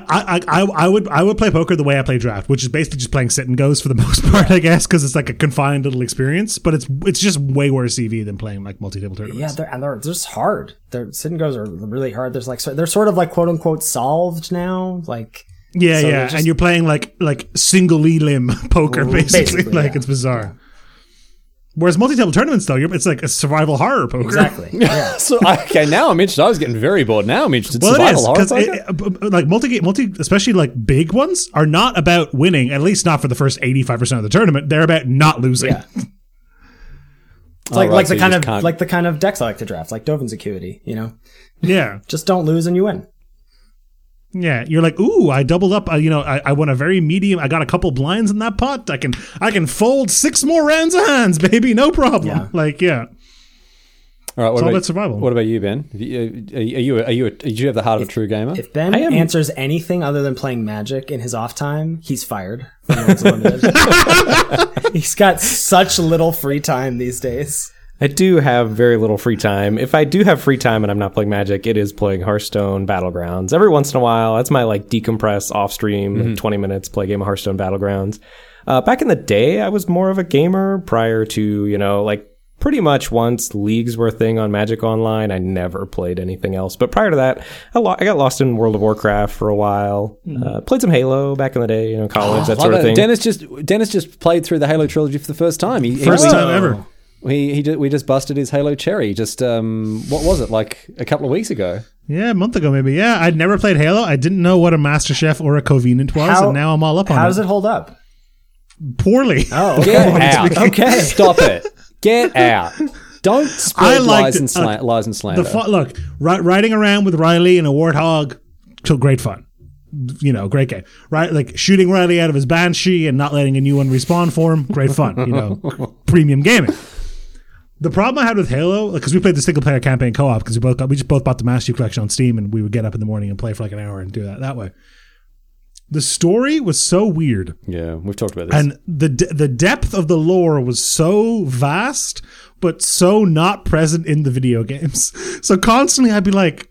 I would play poker the way I play draft, which is basically just playing sit and goes for the most part, I guess, because it's like a confined little experience. But it's just way worse EV than playing like multi-table tournaments. Yeah, they're just hard. Their sit and goes are really hard. There's like they're sort of like quote unquote solved now. Like Yeah, So yeah, they're just- and you're playing like single limb poker, basically. Like yeah. it's bizarre. Whereas multi-table tournaments, though, it's like a survival horror poker. exactly. Yeah. So okay, now I'm interested. I was getting very bored. Now I'm interested. Well, it Survival is horror because poker? like multi, especially like big ones, are not about winning. At least not for the first 85% of the tournament. They're about not losing. Yeah. It's right, like so the you kind just of can't- like the kind of decks I like to draft, like Dovin's Acuity. Yeah. Just don't lose and you win. Yeah, you're like, ooh, I doubled up. I won a very medium. I got a couple blinds in that pot. I can fold 6 more rounds of hands, baby, no problem. Yeah. Like, yeah. All right, It's all about survival. What about you, Ben? Do you have the heart of a true gamer? If Ben answers anything other than playing Magic in his off time, he's fired from Worlds Unlimited. He's got such little free time these days. I do have very little free time. If I do have free time and I'm not playing Magic, it is playing Hearthstone Battlegrounds. Every once in a while, that's my like decompress off stream, like 20 minutes, play a game of Hearthstone Battlegrounds. Back in the day, I was more of a gamer prior to, like pretty much once leagues were a thing on Magic Online, I never played anything else. But prior to that, I got lost in World of Warcraft for a while. Played some Halo back in the day, college, that sort of thing. Dennis just played through the Halo trilogy for the first time. First time ever. We just busted his Halo cherry. Just what was it, like a couple of weeks ago? Yeah, a month ago maybe. Yeah, I'd never played Halo. I didn't know what a Master Chef or a Covenant was, and now I'm all up on it. How does it hold up? Poorly. Oh, okay. Get out! Okay, stop it. Get out! Don't spread lies and slander. Look, riding around with Riley and a warthog, so great fun. Great game. Right, like shooting Riley out of his Banshee and not letting a new one respawn for him, great fun. Premium gaming. The problem I had with Halo, because we played the single player campaign co-op, because we just both bought the Master Chief Collection on Steam, and we would get up in the morning and play for like an hour and do that way. The story was so weird. Yeah, we've talked about this. And the depth of the lore was so vast, but so not present in the video games. So constantly I'd be like,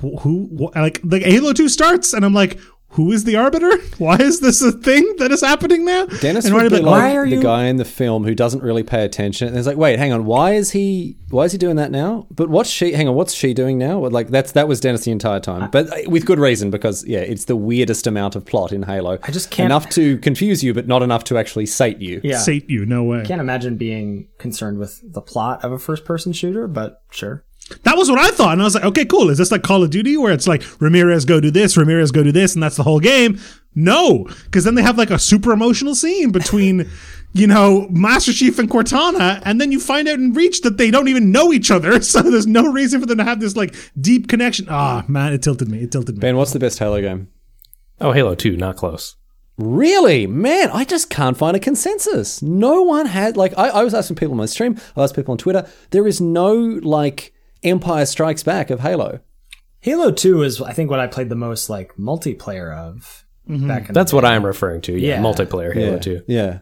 who like Halo 2 starts, and I'm like, who is the Arbiter? Why is this a thing that is happening now? Dennis would be like the guy in the film who doesn't really pay attention. And it's like, wait, hang on, why is he doing that now? But what's she doing now? Like that was Dennis the entire time, but with good reason, because it's the weirdest amount of plot in Halo. I just can't, enough to confuse you, but not enough to actually sate you. Yeah. Sate you, no way. I can't imagine being concerned with the plot of a first-person shooter, but sure. That was what I thought, and I was like, okay, cool. Is this like Call of Duty, where it's like Ramirez go do this, and that's the whole game? No, because then they have like a super emotional scene between, Master Chief and Cortana, and then you find out in Reach that they don't even know each other, so there's no reason for them to have this like deep connection. Man, it tilted me. Ben, what's the best Halo game? Oh, Halo 2, not close. Really? Man, I just can't find a consensus. No one had, like, I was asking people on my stream, I asked people on Twitter, there is no, like, Empire Strikes Back of Halo. Halo 2 is, I think, what I played the most, like, multiplayer of back in That's the day. what I'm referring to. Yeah, multiplayer Halo 2. Yeah.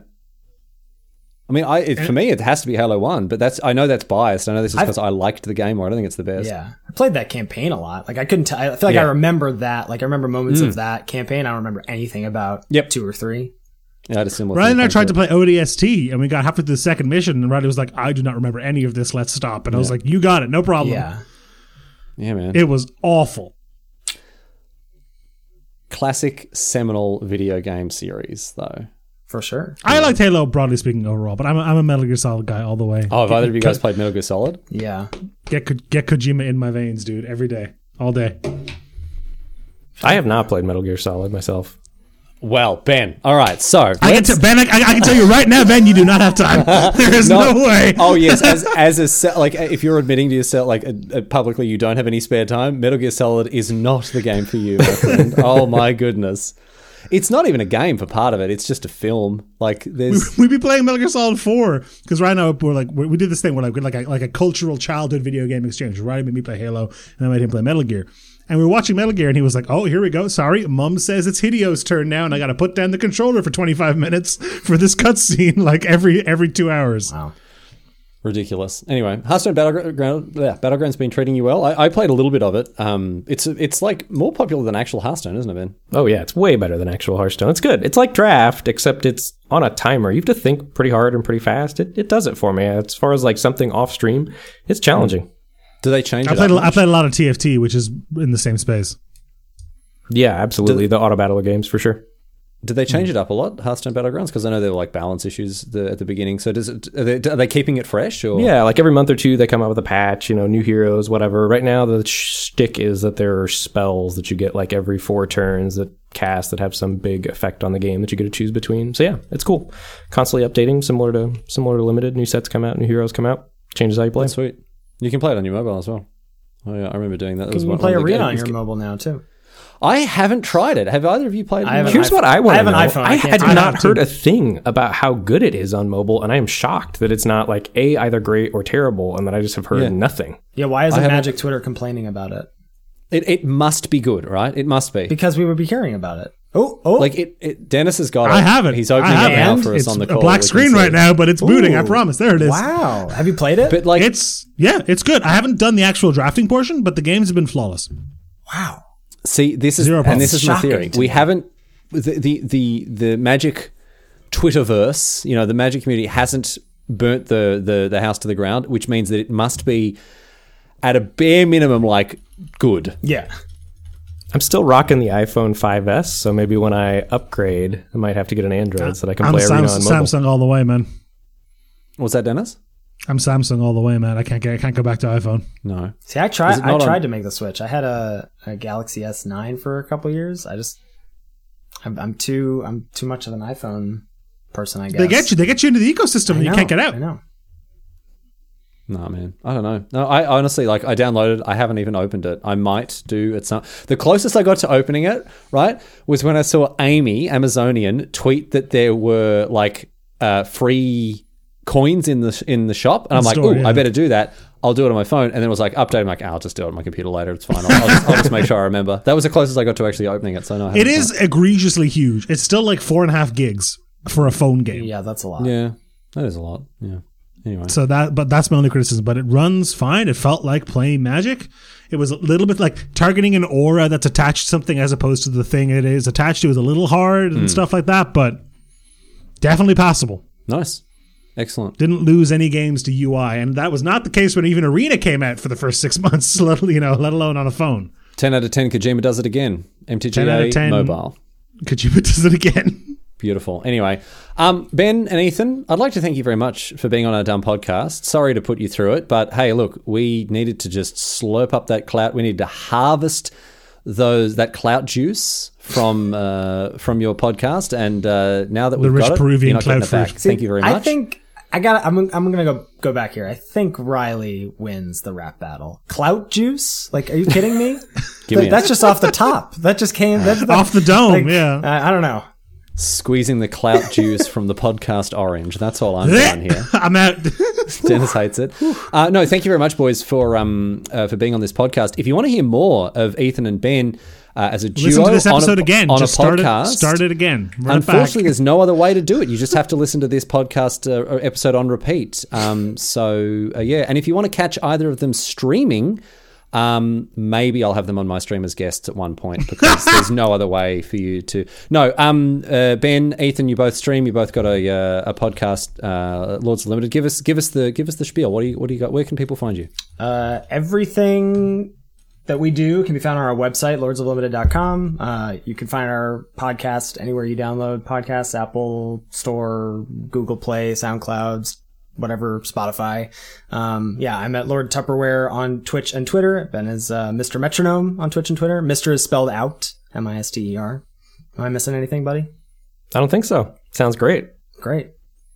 I mean, for me, it has to be Halo 1, but I know that's biased. I know this is because I liked the game more. I don't think it's the best. Yeah. I played that campaign a lot. Like, I couldn't I feel like I remember that. Like, I remember moments of that campaign. I don't remember anything about 2 or 3. Yeah, I had a similar Riley and I tried to play ODST, and we got halfway through the second mission, and Riley was like, I do not remember any of this, let's stop. And I was like, you got it, no problem. Yeah, man. It was awful. Classic seminal video game series, though. For sure. I liked Halo, broadly speaking, overall, but I'm a Metal Gear Solid guy all the way. Oh, have either of you guys played Metal Gear Solid? Yeah. Get Kojima in my veins, dude, every day, all day. I have not played Metal Gear Solid myself. Well, Ben, all right, so... I can tell you right now, Ben, you do not have time. There is no way. Oh, yes, if you're admitting to yourself, like, publicly you don't have any spare time, Metal Gear Solid is not the game for you, my friend. Oh, my goodness. It's not even a game for part of it. It's just a film. Like we'd be playing Metal Gear Solid 4 because right now we did this thing where we're like a cultural childhood video game exchange. Riley made me play Halo, and I made him play Metal Gear. And we were watching Metal Gear, and he was like, "Oh, here we go. Sorry, Mom says it's Hideo's turn now, and I got to put down the controller for 25 minutes for this cutscene, like every 2 hours." Wow. Ridiculous. Anyway, Hearthstone Battleground's been treating you well. I played a little bit of it. It's like more popular than actual Hearthstone, isn't it, Ben? Oh yeah, it's way better than actual Hearthstone. It's good. It's like Draft, except it's on a timer. You have to think pretty hard and pretty fast. It does it for me. As far as like something off stream, it's challenging. Do they change it? I played a lot of TFT, which is in the same space. Yeah, absolutely. The auto battle games for sure. Did they change it up a lot, Hearthstone Battlegrounds? Because I know there were like balance issues at the beginning. So are they keeping it fresh? Or? Yeah, like every month or two they come out with a patch, new heroes, whatever. Right now the shtick is that there are spells that you get like every 4 turns that cast that have some big effect on the game that you get to choose between. So yeah, it's cool. Constantly updating, similar to Limited. New sets come out, new heroes come out. Changes how you play. That's sweet. You can play it on your mobile as well. Oh yeah, I remember doing that. You can play Arena on your mobile now too. I haven't tried it. Have either of you played it? I haven't. Here's what I want to know. I have an iPhone. I can't had do not that. heard a thing about how good it is on mobile, and I am shocked that it's not like either great or terrible, and that I just have heard nothing. Yeah, why isn't haven't- Magic Twitter complaining about it? It must be good, right? It must be. Because we would be hearing about it. Oh, Like Dennis has got it. I have it. He's opening I have it now it. for us It's on the a call. black We can screen see right it. now, but it's booting. I Ooh. promise. There it is. wow. Have you played it? But like, It's good. I haven't done the actual drafting portion, but the games have been flawless. wow. see, this is Zero and this problems. is my Shocking theory. to We me. haven't the Magic Twitterverse. You know, the Magic community hasn't burnt the house to the ground, which means that it must be at a bare minimum like good. Yeah. I'm still rocking the iPhone 5S, so maybe when I upgrade, I might have to get an Android so that I can I'm play Arena on mobile. Samsung all the way, man. Was that Dennis? I'm Samsung all the way, man. I can't go back to iPhone. No. See, I Is tried it not tried on- to make the switch. I had a Galaxy S9 for a couple years. I'm too much of an iPhone person, I guess. They get you into the ecosystem and you can't get out. I know. No, man. I don't know. No, I honestly, like, I downloaded. I haven't even opened it. I might do at some. The closest I got to opening it, right, was when I saw Amy Amazonian tweet that there were like free coins in the shop, and I'm like, store, oh, yeah. I better do that. I'll do it on my phone, and then it was like update. I'm like, I'll just do it on my computer later. It's fine. I'll just make sure I remember. That was the closest I got to actually opening it. So no, I haven't It is egregiously huge. It's still like 4.5 gigs for a phone game. Yeah, that's a lot. Yeah, that is a lot. Yeah. Anyway, So that's my only criticism. But it runs fine. It felt like playing Magic. It was a little bit like targeting an aura that's attached to something as opposed to the thing it is attached to is a little hard and stuff like that. But definitely passable. nice, excellent. Didn't lose any games to UI, and that was not the case when even Arena came out for the first 6 months. Let alone on a phone. 10 out of 10. Kojima does it again. 10 out of MTGA 10. mobile. Kojima does it again. Beautiful. Anyway, Ben and Ethan, I'd like to thank you very much for being on our dumb podcast. Sorry to put you through it, but hey, look, we needed to just slurp up that clout. We needed to harvest that clout juice from your podcast, and now that we've rich got it, Peruvian you're not getting clout it back. fruit. Thank you very much. I think I'm gonna go back here. I think Riley wins the rap battle. Clout juice? Like, are you kidding me? Give me a- That's just off the top. That just came Off the dome, like, yeah. I don't know. Squeezing the clout juice from the podcast orange. That's all I'm doing here. I'm out. Dennis hates it. No, thank you very much, boys, for being on this podcast. If you want to hear more of Ethan and Ben as a duo Listen to this episode again. on a Just podcast, start it again. Run it back. unfortunately, there's no other way to do it. You just have to listen to this podcast episode on repeat. Yeah. And if you want to catch either of them streaming, maybe I'll have them on my stream as guests at one point, because there's no other way for you to. No, Ben, Ethan, you both stream. You both got a podcast, Lords Unlimited. Give us the spiel. What do you got? Where can people find you? Everything that we do can be found on our website, lordsoflimited.com. You can find our podcast anywhere you download podcasts: Apple Store, Google Play, SoundCloud, whatever, Spotify. I'm at Lord Tupperware on Twitch and Twitter. Ben is Mr. Metronome on Twitch and Twitter. Mr. is spelled out, Mister. Am I missing anything, buddy? I don't think so. Sounds great. Great.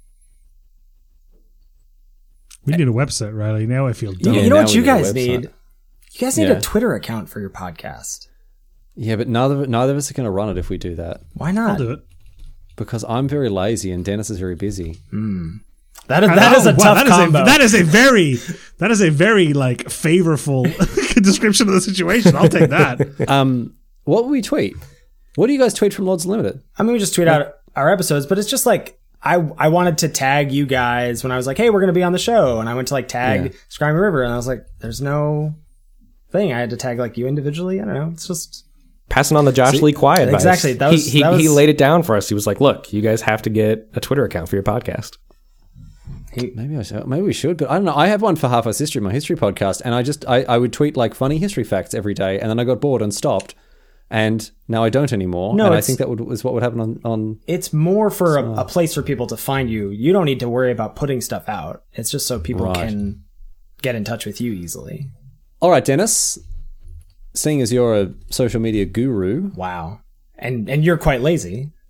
We need a website, Riley. Now I feel dumb. You know now what we you need a guys website. need? You guys need Yeah. a Twitter account for your podcast. Yeah, but neither of us are going to run it if we do that, Why not? I'll do it. because I'm very lazy and Dennis is very busy. That is a tough combo. That is a very like favorable description of the situation. I'll take that. What will we tweet? What do you guys tweet from Lords Unlimited? I mean, we just tweet out our episodes, but it's just like I wanted to tag you guys when I was like, hey, we're going to be on the show. And I went to like tag Scrying River, and I was like, there's no thing. I had to tag like you individually. I don't know. It's just Passing on the Josh Lee Quiet advice. exactly. That was- he that was- he laid it down for us. He was like, look, you guys have to get a Twitter account for your podcast. Maybe we should, but I don't know. I have one for Half Us History, my history podcast, and I would tweet like funny history facts every day, and then I got bored and stopped, and now I don't anymore. No, and I it's- think that is what would happen on. it's more for a place for people to find you. You don't need to worry about putting stuff out. It's just so people Right. can get in touch with you easily. All right, Dennis. Seeing as you're a social media guru, Wow. And you're quite lazy.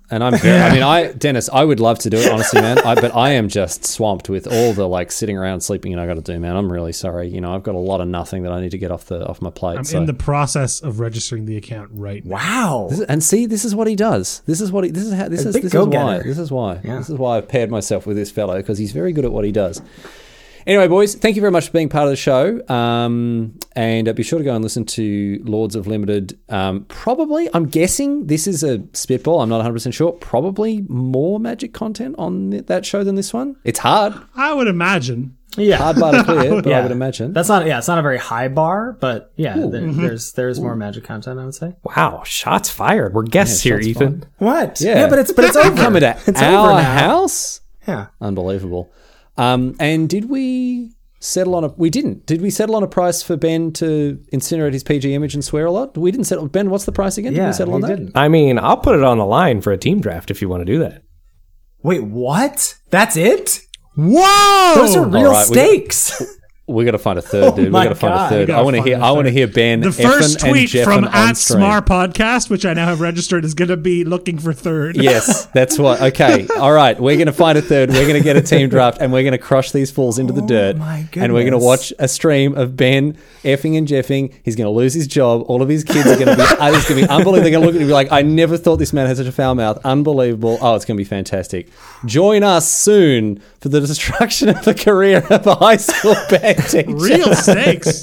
And I'm very, Dennis, I would love to do it, honestly, man. But I am just swamped with all the like sitting around sleeping and I got to do, man. I'm really sorry. I've got a lot of nothing that I need to get off my plate. I'm in the process of registering the account right now. Wow. And see, this is what he does. This is why. Big This is why. Yeah. This is why I've paired myself with this fellow, because he's very good at what he does. Anyway, boys, thank you very much for being part of the show. And be sure to go and listen to Lords of Limited. Probably, I'm guessing this is a spitball. I'm not 100% sure. Probably more Magic content on that show than this one. It's hard. I would imagine. Yeah. Hard bar to clear, but I would imagine. It's not a very high bar, but there's more Magic content, I would say. Wow, shots fired. We're guests here, shots Ethan. fired. What? Yeah, but it's over. Coming to It's our over now. house? Yeah. Unbelievable. And did we settle on we didn't. Did we settle on a price for Ben to incinerate his PG image and swear a lot? We didn't settle. Ben, what's the price again? Did we settle on that? Didn't. I mean, I'll put it on the line for a team draft if you want to do that. Wait, what? That's it? Whoa! Those are real All right, stakes. We got to find a third, dude. We my got to find a God. third. I want to hear Ben. The first effing and tweet jeffing from on stream. @Smar Podcast, which I now have registered, is going to be looking for third. Yes, that's what. Okay, all right. We're going to find a third. We're going to get a team draft, and we're going to crush these fools into the dirt. my And we're going to goodness. watch a stream of Ben effing and jeffing. He's going to lose his job. All of his kids are going to be. It's going to be unbelievable. They're going to look at him and be like, "I never thought this man had such a foul mouth. Unbelievable." Oh, it's going to be fantastic. Join us soon for the destruction of the career of a high school band teacher. Real stakes.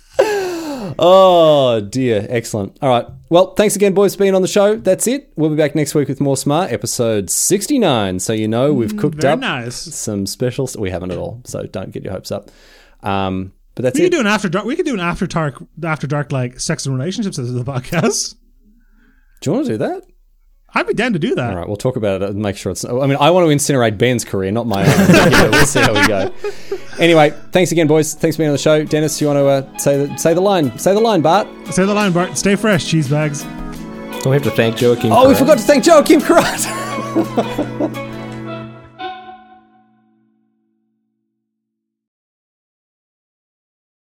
Oh, dear. Excellent. All right. Well, thanks again, boys, for being on the show. That's it. We'll be back next week with more Smart, episode 69. So we've cooked very up nice. some special... We haven't at all, so don't get your hopes up. But that's We could it. do an after dark. We could do an after dark like sex and relationships as the podcast. Do you want to do that? I'd be down to do that. All right, we'll talk about it and make sure it's... I mean, I want to incinerate Ben's career, not my own. Yeah, we'll see how we go. Anyway, thanks again, boys. Thanks for being on the show. Dennis, you want to say the line? Say the line, Bart. Say the line, Bart. Stay fresh, cheese bags. So we have to thank Joaquin. Oh, we Corral. forgot to thank Joaquin Karat.